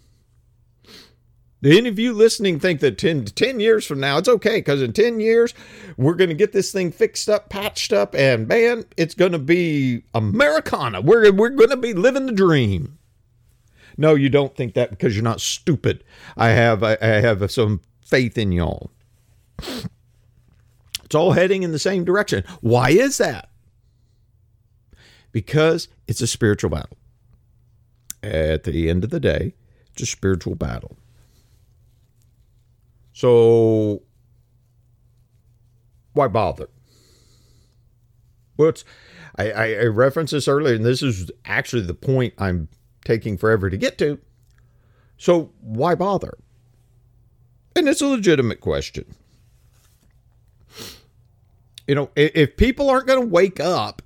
Do any of you listening think that 10 years from now, it's okay, because in 10 years, we're going to get this thing fixed up, patched up, and man, it's going to be Americana. We're going to be living the dream. No, you don't think that because you're not stupid. I have some faith in y'all. It's all heading in the same direction. Why is that? Because it's a spiritual battle. At the end of the day, it's a spiritual battle. So, why bother? Well, I referenced this earlier, and this is actually the point I'm taking forever to get to. So, why bother? And it's a legitimate question. If people aren't going to wake up,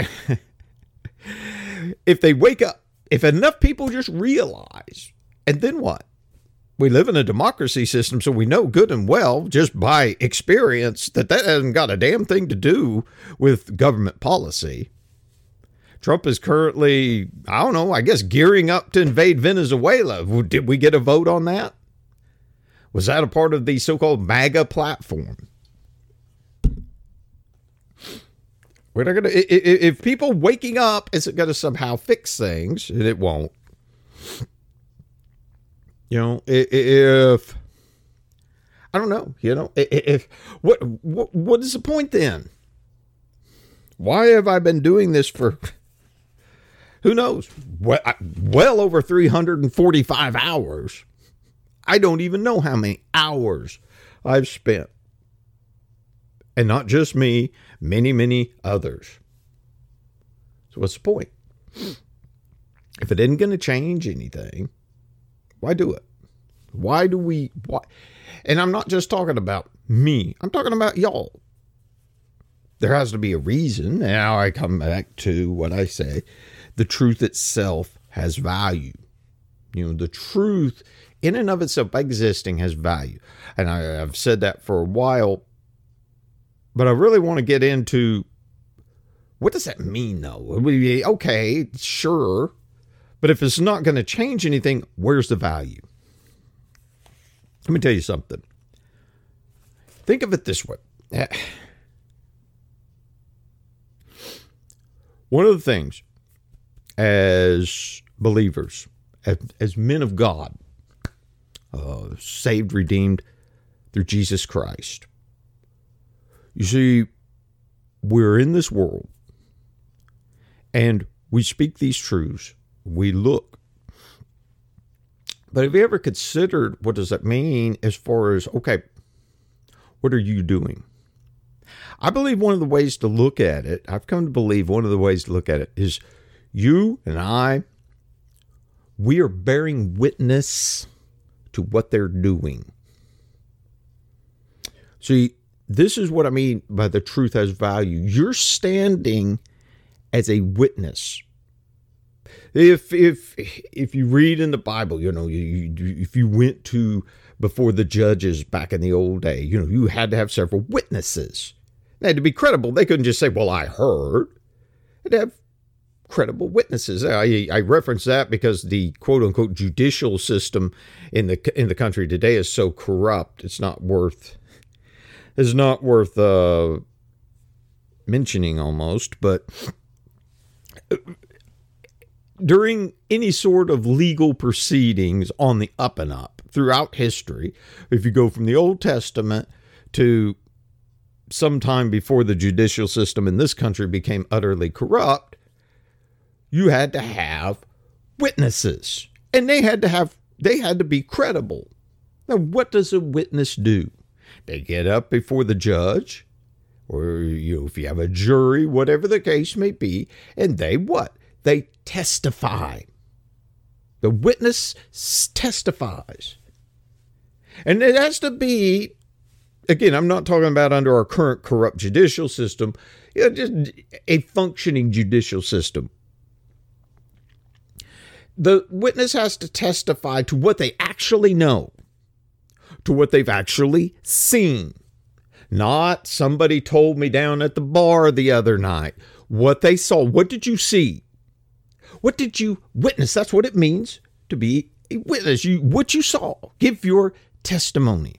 if they wake up, if enough people just realize, and then what? We live in a democracy system, so we know good and well, just by experience, that hasn't got a damn thing to do with government policy. Trump is currently, I guess, gearing up to invade Venezuela. Did we get a vote on that? Was that a part of the so-called MAGA platform? We're not going to, if people waking up isn't going to somehow fix things, and it won't. If I don't know, if what is the point then? Why have I been doing this for, who knows, well over 345 hours? I don't even know how many hours I've spent. And not just me, many, many others. So what's the point? If it isn't going to change anything, why do it? Why? And I'm not just talking about me. I'm talking about y'all. There has to be a reason. Now I come back to what I say. The truth itself has value. The truth in and of itself by existing has value. And I've said that for a while. But I really want to get into, what does that mean though? Okay, sure. But if it's not going to change anything, where's the value? Let me tell you something. Think of it this way. One of the things as believers, as men of God, saved, redeemed through Jesus Christ, you see, we're in this world and we speak these truths. We look. But have you ever considered what does that mean as far as, okay, what are you doing? I believe one of the ways to look at it, I've come to believe one of the ways to look at it is you and I, we are bearing witness to what they're doing. See, this is what I mean by the truth has value. You're standing as a witness. If you read in the Bible, if you went to before the judges back in the old day, you had to have several witnesses. They had to be credible. They couldn't just say, well, I heard. They'd have credible witnesses. I reference that because the quote unquote judicial system in the country today is so corrupt. It's not worth mentioning almost, but during any sort of legal proceedings on the up and up throughout history, if you go from the Old Testament to sometime before the judicial system in this country became utterly corrupt, you had to have witnesses, and they had to be credible. Now, what does a witness do? They get up before the judge, or if you have a jury, whatever the case may be, and they what? They testify. The witness testifies. And it has to be, again, I'm not talking about under our current corrupt judicial system, just a functioning judicial system. The witness has to testify to what they actually know, to what they've actually seen. Not somebody told me down at the bar the other night. What they saw. What did you see? What did you witness? That's what it means to be a witness. What you saw. Give your testimony.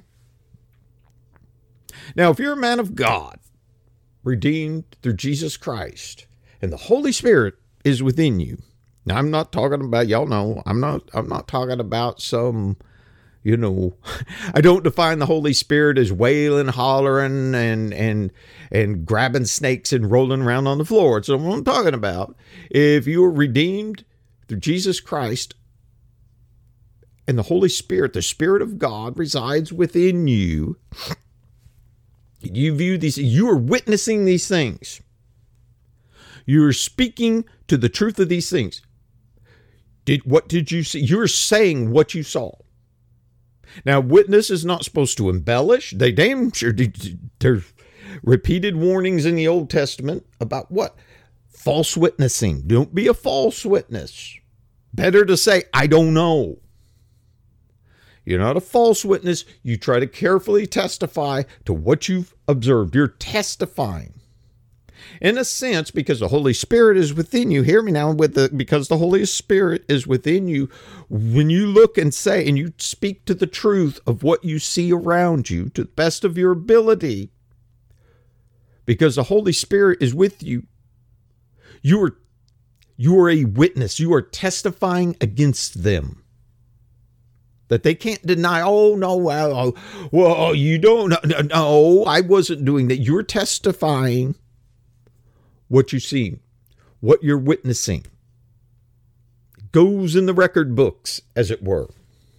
Now, if you're a man of God, redeemed through Jesus Christ, and the Holy Spirit is within you. Now, I'm not talking about, y'all know, I'm not talking about some, I don't define the Holy Spirit as wailing, hollering, and grabbing snakes and rolling around on the floor. It's what I'm talking about. If you are redeemed through Jesus Christ and the Holy Spirit, the Spirit of God resides within you, you view these, you are witnessing these things. You are speaking to the truth of these things. What did you see? You're saying what you saw. Now, witness is not supposed to embellish. They damn sure there's repeated warnings in the Old Testament about what? False witnessing. Don't be a false witness. Better to say, I don't know. You're not a false witness. You try to carefully testify to what you've observed. You're testifying. In a sense, because the Holy Spirit is within you, hear me now, because the Holy Spirit is within you, when you look and say, and you speak to the truth of what you see around you to the best of your ability, because the Holy Spirit is with you, You are a witness. You are testifying against them. That they can't deny, oh, no, well, you don't, no, I wasn't doing that. You're testifying what you see, what you're witnessing. It goes in the record books, as it were,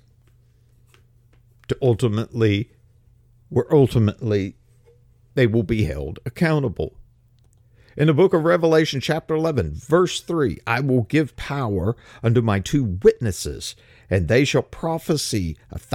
to ultimately they will be held accountable. In the book of Revelation, chapter 11, verse 3, I will give power unto my 2 witnesses, and they shall prophesy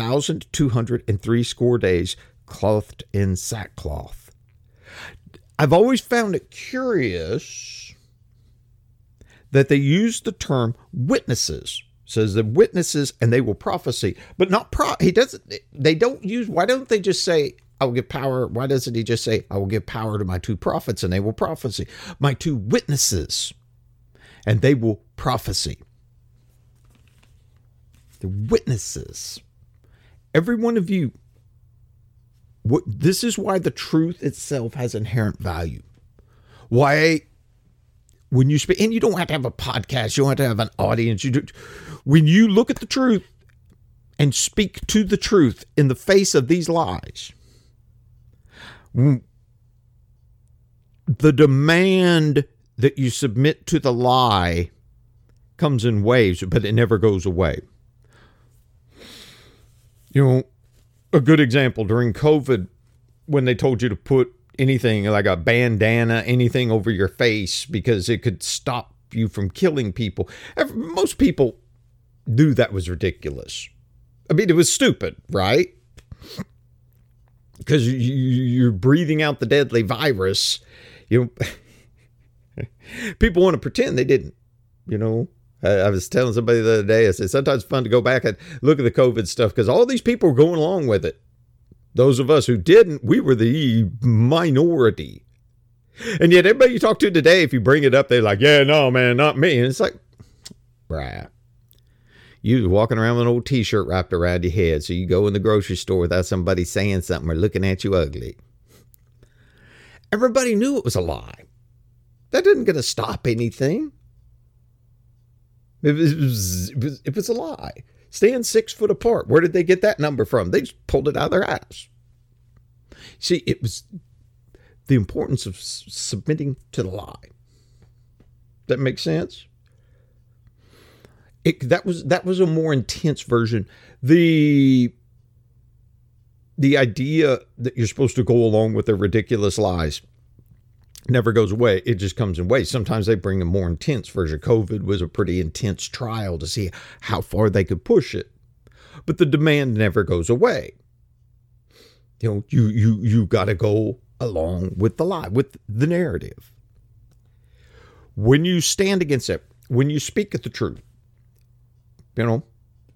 1,260 days, clothed in sackcloth. I've always found it curious that they use the term witnesses. It says the witnesses, and they will prophesy, but not they don't use, why don't they just say, I will give power? Why doesn't he just say, I will give power to my 2 prophets and they will prophesy? My 2 witnesses and they will prophesy. The witnesses. Every one of you. This is why the truth itself has inherent value. Why, when you speak, and you don't have to have a podcast, you don't have to have an audience. When you look at the truth and speak to the truth in the face of these lies, the demand that you submit to the lie comes in waves, but it never goes away. You know, a good example during COVID, when they told you to put anything like a bandana, anything over your face because it could stop you from killing people. Most people knew that was ridiculous. I mean, it was stupid, right? Because you're breathing out the deadly virus. You know, people want to pretend they didn't. You know, I was telling somebody the other day, I said, sometimes it's fun to go back and look at the COVID stuff because all these people were going along with it. Those of us who didn't, we were the minority. And yet everybody you talk to today, if you bring it up, they're like, yeah, no, man, not me. And it's like, bruh. You was walking around with an old t-shirt wrapped around your head. So you go in the grocery store without somebody saying something or looking at you ugly. Everybody knew it was a lie. That didn't going to stop anything. It was a lie. Stand 6 foot apart. Where did they get that number from? They just pulled it out of their ass. See, it was the importance of submitting to the lie. That makes sense? That was a more intense version. The idea that you're supposed to go along with the ridiculous lies never goes away. It just comes in waves. Sometimes they bring a more intense version. COVID was a pretty intense trial to see how far they could push it. But the demand never goes away. You know, you got to go along with the lie, with the narrative. When you stand against it, when you speak the truth, you know,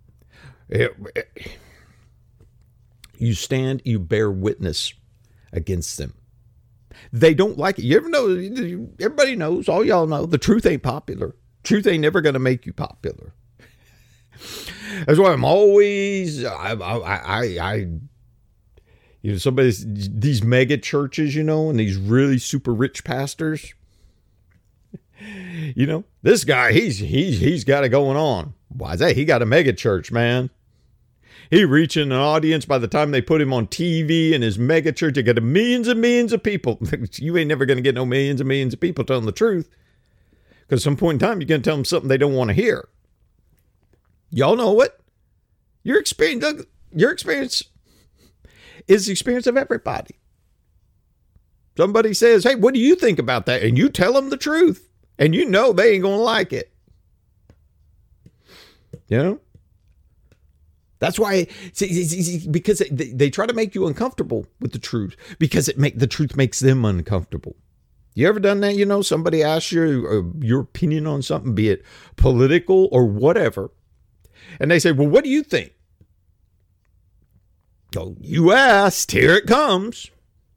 you stand, you bear witness against them. They don't like it. You ever know, everybody knows, all y'all know, the truth ain't popular. Truth ain't never going to make you popular. That's why I'm always, you know, these mega churches, you know, and these really super rich pastors, you know, this guy, he's got it going on. Why is that? He got a mega church, man. He reaching an audience by the time they put him on TV in his mega church. They got millions and millions of people. You ain't never going to get no millions and millions of people telling the truth. Because at some point in time, you're going to tell them something they don't want to hear. Y'all know what? Your experience is the experience of everybody. Somebody says, hey, what do you think about that? And you tell them the truth. And you know they ain't going to like it. You know? That's why, because they try to make you uncomfortable with the truth, because the truth makes them uncomfortable. You ever done that? You know, somebody asks you your opinion on something, be it political or whatever, and they say, well, what do you think? Oh, you asked, here it comes.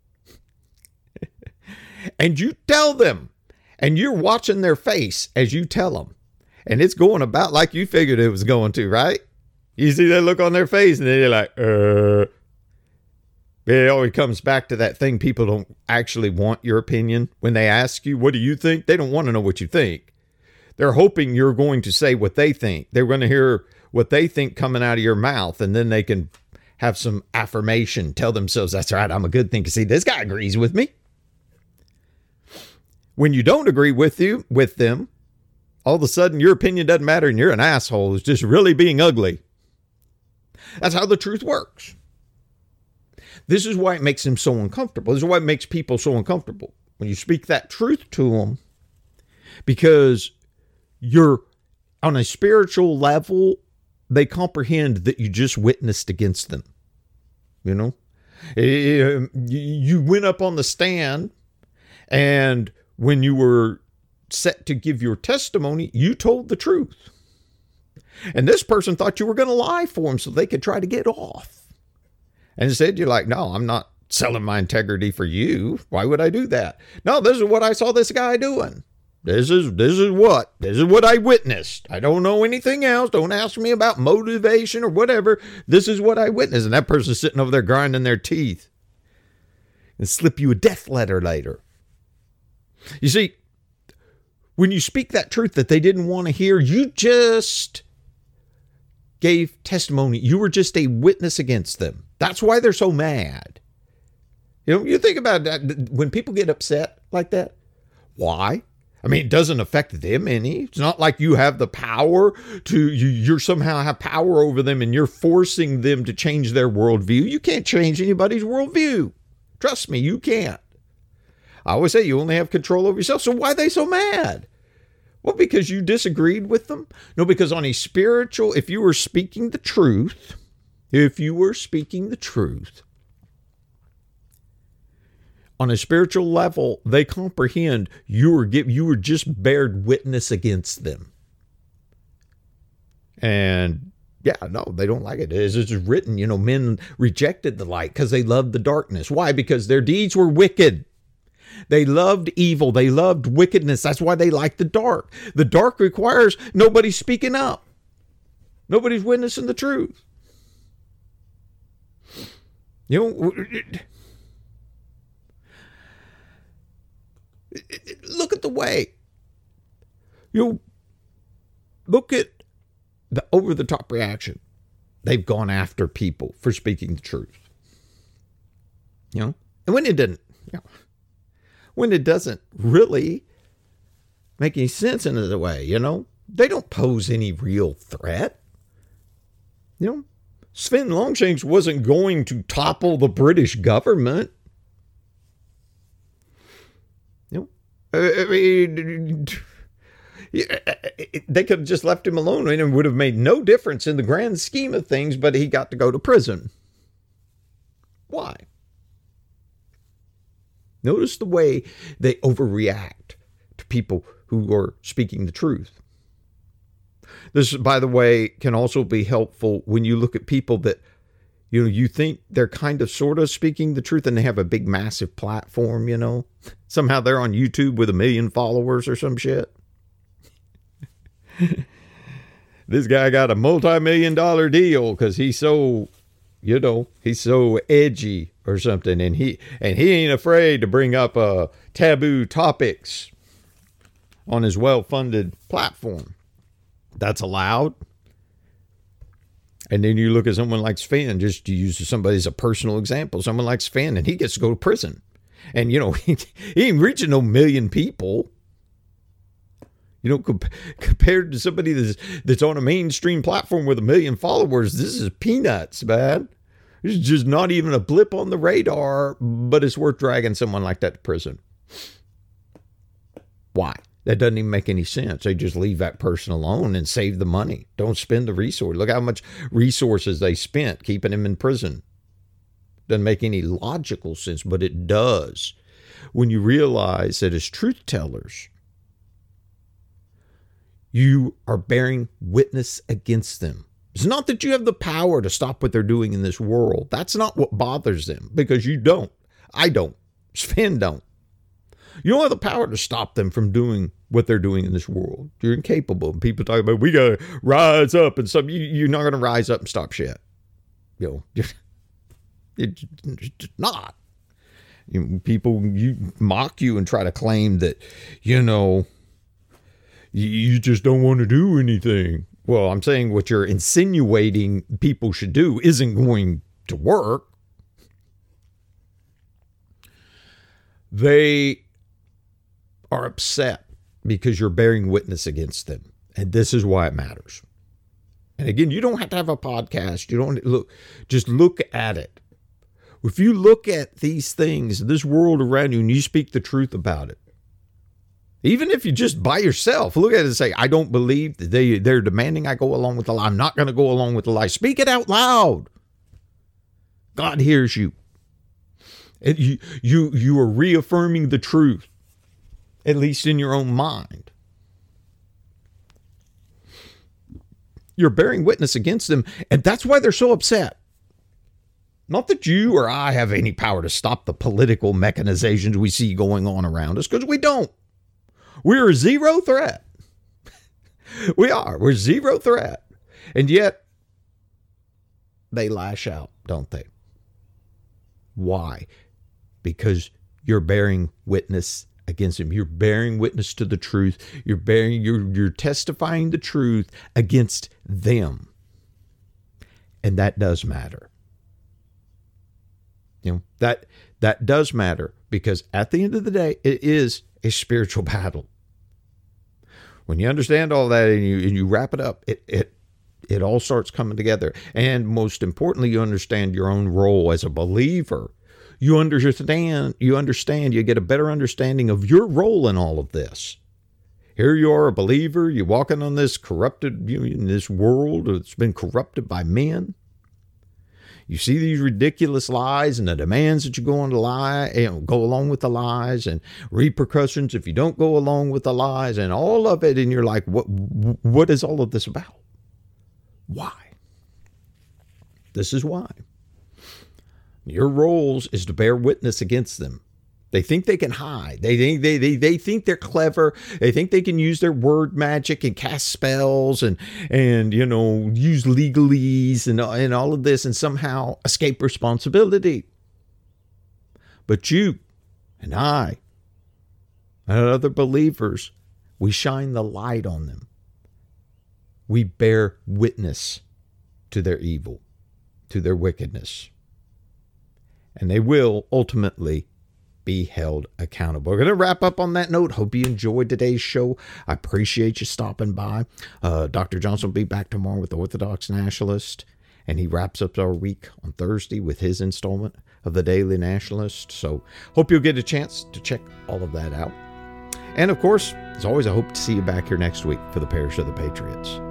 And you tell them, and you're watching their face as you tell them, and it's going about like you figured it was going to, right? You see that look on their face, and they're like, It always comes back to that thing. People don't actually want your opinion. When they ask you, what do you think? They don't want to know what you think. They're hoping you're going to say what they think. They're going to hear what they think coming out of your mouth, and then they can have some affirmation, tell themselves, that's right, I'm a good thinker. See, this guy agrees with me. When you don't agree with them, all of a sudden your opinion doesn't matter and you're an asshole who's just really being ugly. That's how the truth works. This is why it makes them so uncomfortable. This is why it makes people so uncomfortable when you speak that truth to them, because you're on a spiritual level, they comprehend that you just witnessed against them. You know, you went up on the stand, and when you were set to give your testimony, you told the truth. And this person thought you were going to lie for them so they could try to get off. And instead, you're like, no, I'm not selling my integrity for you. Why would I do that? No, this is what I saw this guy doing. This is what I witnessed. I don't know anything else. Don't ask me about motivation or whatever. This is what I witnessed. And that person's sitting over there grinding their teeth and slip you a death letter later. You see, when you speak that truth that they didn't want to hear, you just gave testimony. You were just a witness against them. That's why they're so mad. You know, you think about that when people get upset like that. Why? I mean, it doesn't affect them any. It's not like you have the power you're somehow have power over them and you're forcing them to change their worldview. You can't change anybody's worldview. Trust me, you can't. I always say you only have control over yourself. So why are they so mad? Well, because you disagreed with them? No, because on a spiritual, if you were speaking the truth, on a spiritual level, they comprehend you were just bared witness against them. And yeah, no, they don't like it. As it's written, men rejected the light because they loved the darkness. Why? Because their deeds were wicked. They loved evil. They loved wickedness. That's why they like the dark. The dark requires nobody speaking up. Nobody's witnessing the truth. Look at the way. Look at the over-the-top reaction. They've gone after people for speaking the truth. And when it didn't, when it doesn't really make any sense in a way, they don't pose any real threat. Sven Longshanks wasn't going to topple the British government. I mean, they could have just left him alone and it would have made no difference in the grand scheme of things, but he got to go to prison. Why? Notice the way they overreact to people who are speaking the truth. This, by the way, can also be helpful when you look at people that, you think they're kind of sort of speaking the truth and they have a big, massive platform, Somehow they're on YouTube with 1 million followers or some shit. This guy got a multi-million-dollar deal because he's so, he's so edgy or something. And he ain't afraid to bring up taboo topics on his well-funded platform. That's allowed. And then you look at someone like Sven, just to use somebody as a personal example, someone like Sven, and he gets to go to prison. And, he ain't reaching no 1 million people. Compared to somebody that's on a mainstream platform with 1 million followers, this is peanuts, man. It's just not even a blip on the radar, but it's worth dragging someone like that to prison. Why? That doesn't even make any sense. They just leave that person alone and save the money. Don't spend the resource. Look how much resources they spent keeping him in prison. Doesn't make any logical sense, but it does when you realize that as truth tellers, you are bearing witness against them. It's not that you have the power to stop what they're doing in this world. That's not what bothers them, because you don't. I don't. Sven don't. You don't have the power to stop them from doing what they're doing in this world. You're incapable. People talk about, we got to rise up and stuff. You're not going to rise up and stop shit. It's not. People mock you and try to claim that, You just don't want to do anything. Well, I'm saying what you're insinuating people should do isn't going to work. They are upset because you're bearing witness against them. And this is why it matters. And again, you don't have to have a podcast. You don't look, just look at it. If you look at these things, this world around you, and you speak the truth about it, even if you just by yourself, look at it and say, I don't believe that they're demanding I go along with the lie. I'm not going to go along with the lie. Speak it out loud. God hears you. You are reaffirming the truth, at least in your own mind. You're bearing witness against them, and that's why they're so upset. Not that you or I have any power to stop the political mechanizations we see going on around us, because we don't. We're a zero threat. We are. We're zero threat. And yet, they lash out, don't they? Why? Because you're bearing witness against them. You're bearing witness to the truth. You're testifying the truth against them. And that does matter. You know, that does matter, because at the end of the day, it is a spiritual battle. When you understand all that and you wrap it up, it all starts coming together. And most importantly, you understand your own role as a believer. You understand, you get a better understanding of your role in all of this. Here you are, a believer, you're walking on this in this world that's been corrupted by men. You see these ridiculous lies and the demands that you go along with the lies, and repercussions if you don't go along with the lies, and all of it. And you're like, what is all of this about? Why? This is why. Your role is to bear witness against them. They think they can hide. They think they're clever. They think they can use their word magic and cast spells and use legalese and all of this and somehow escape responsibility. But you and I and other believers, we shine the light on them. We bear witness to their evil, to their wickedness. And they will ultimately be held accountable. We're going to wrap up on that note. Hope you enjoyed today's show. I appreciate you stopping by. Dr. Johnson will be back tomorrow with the Orthodox Nationalist, and he wraps up our week on Thursday with his installment of the Daily Nationalist. So hope you'll get a chance to check all of that out. And of course, as always, I hope to see you back here next week for the Parish of the Patriots.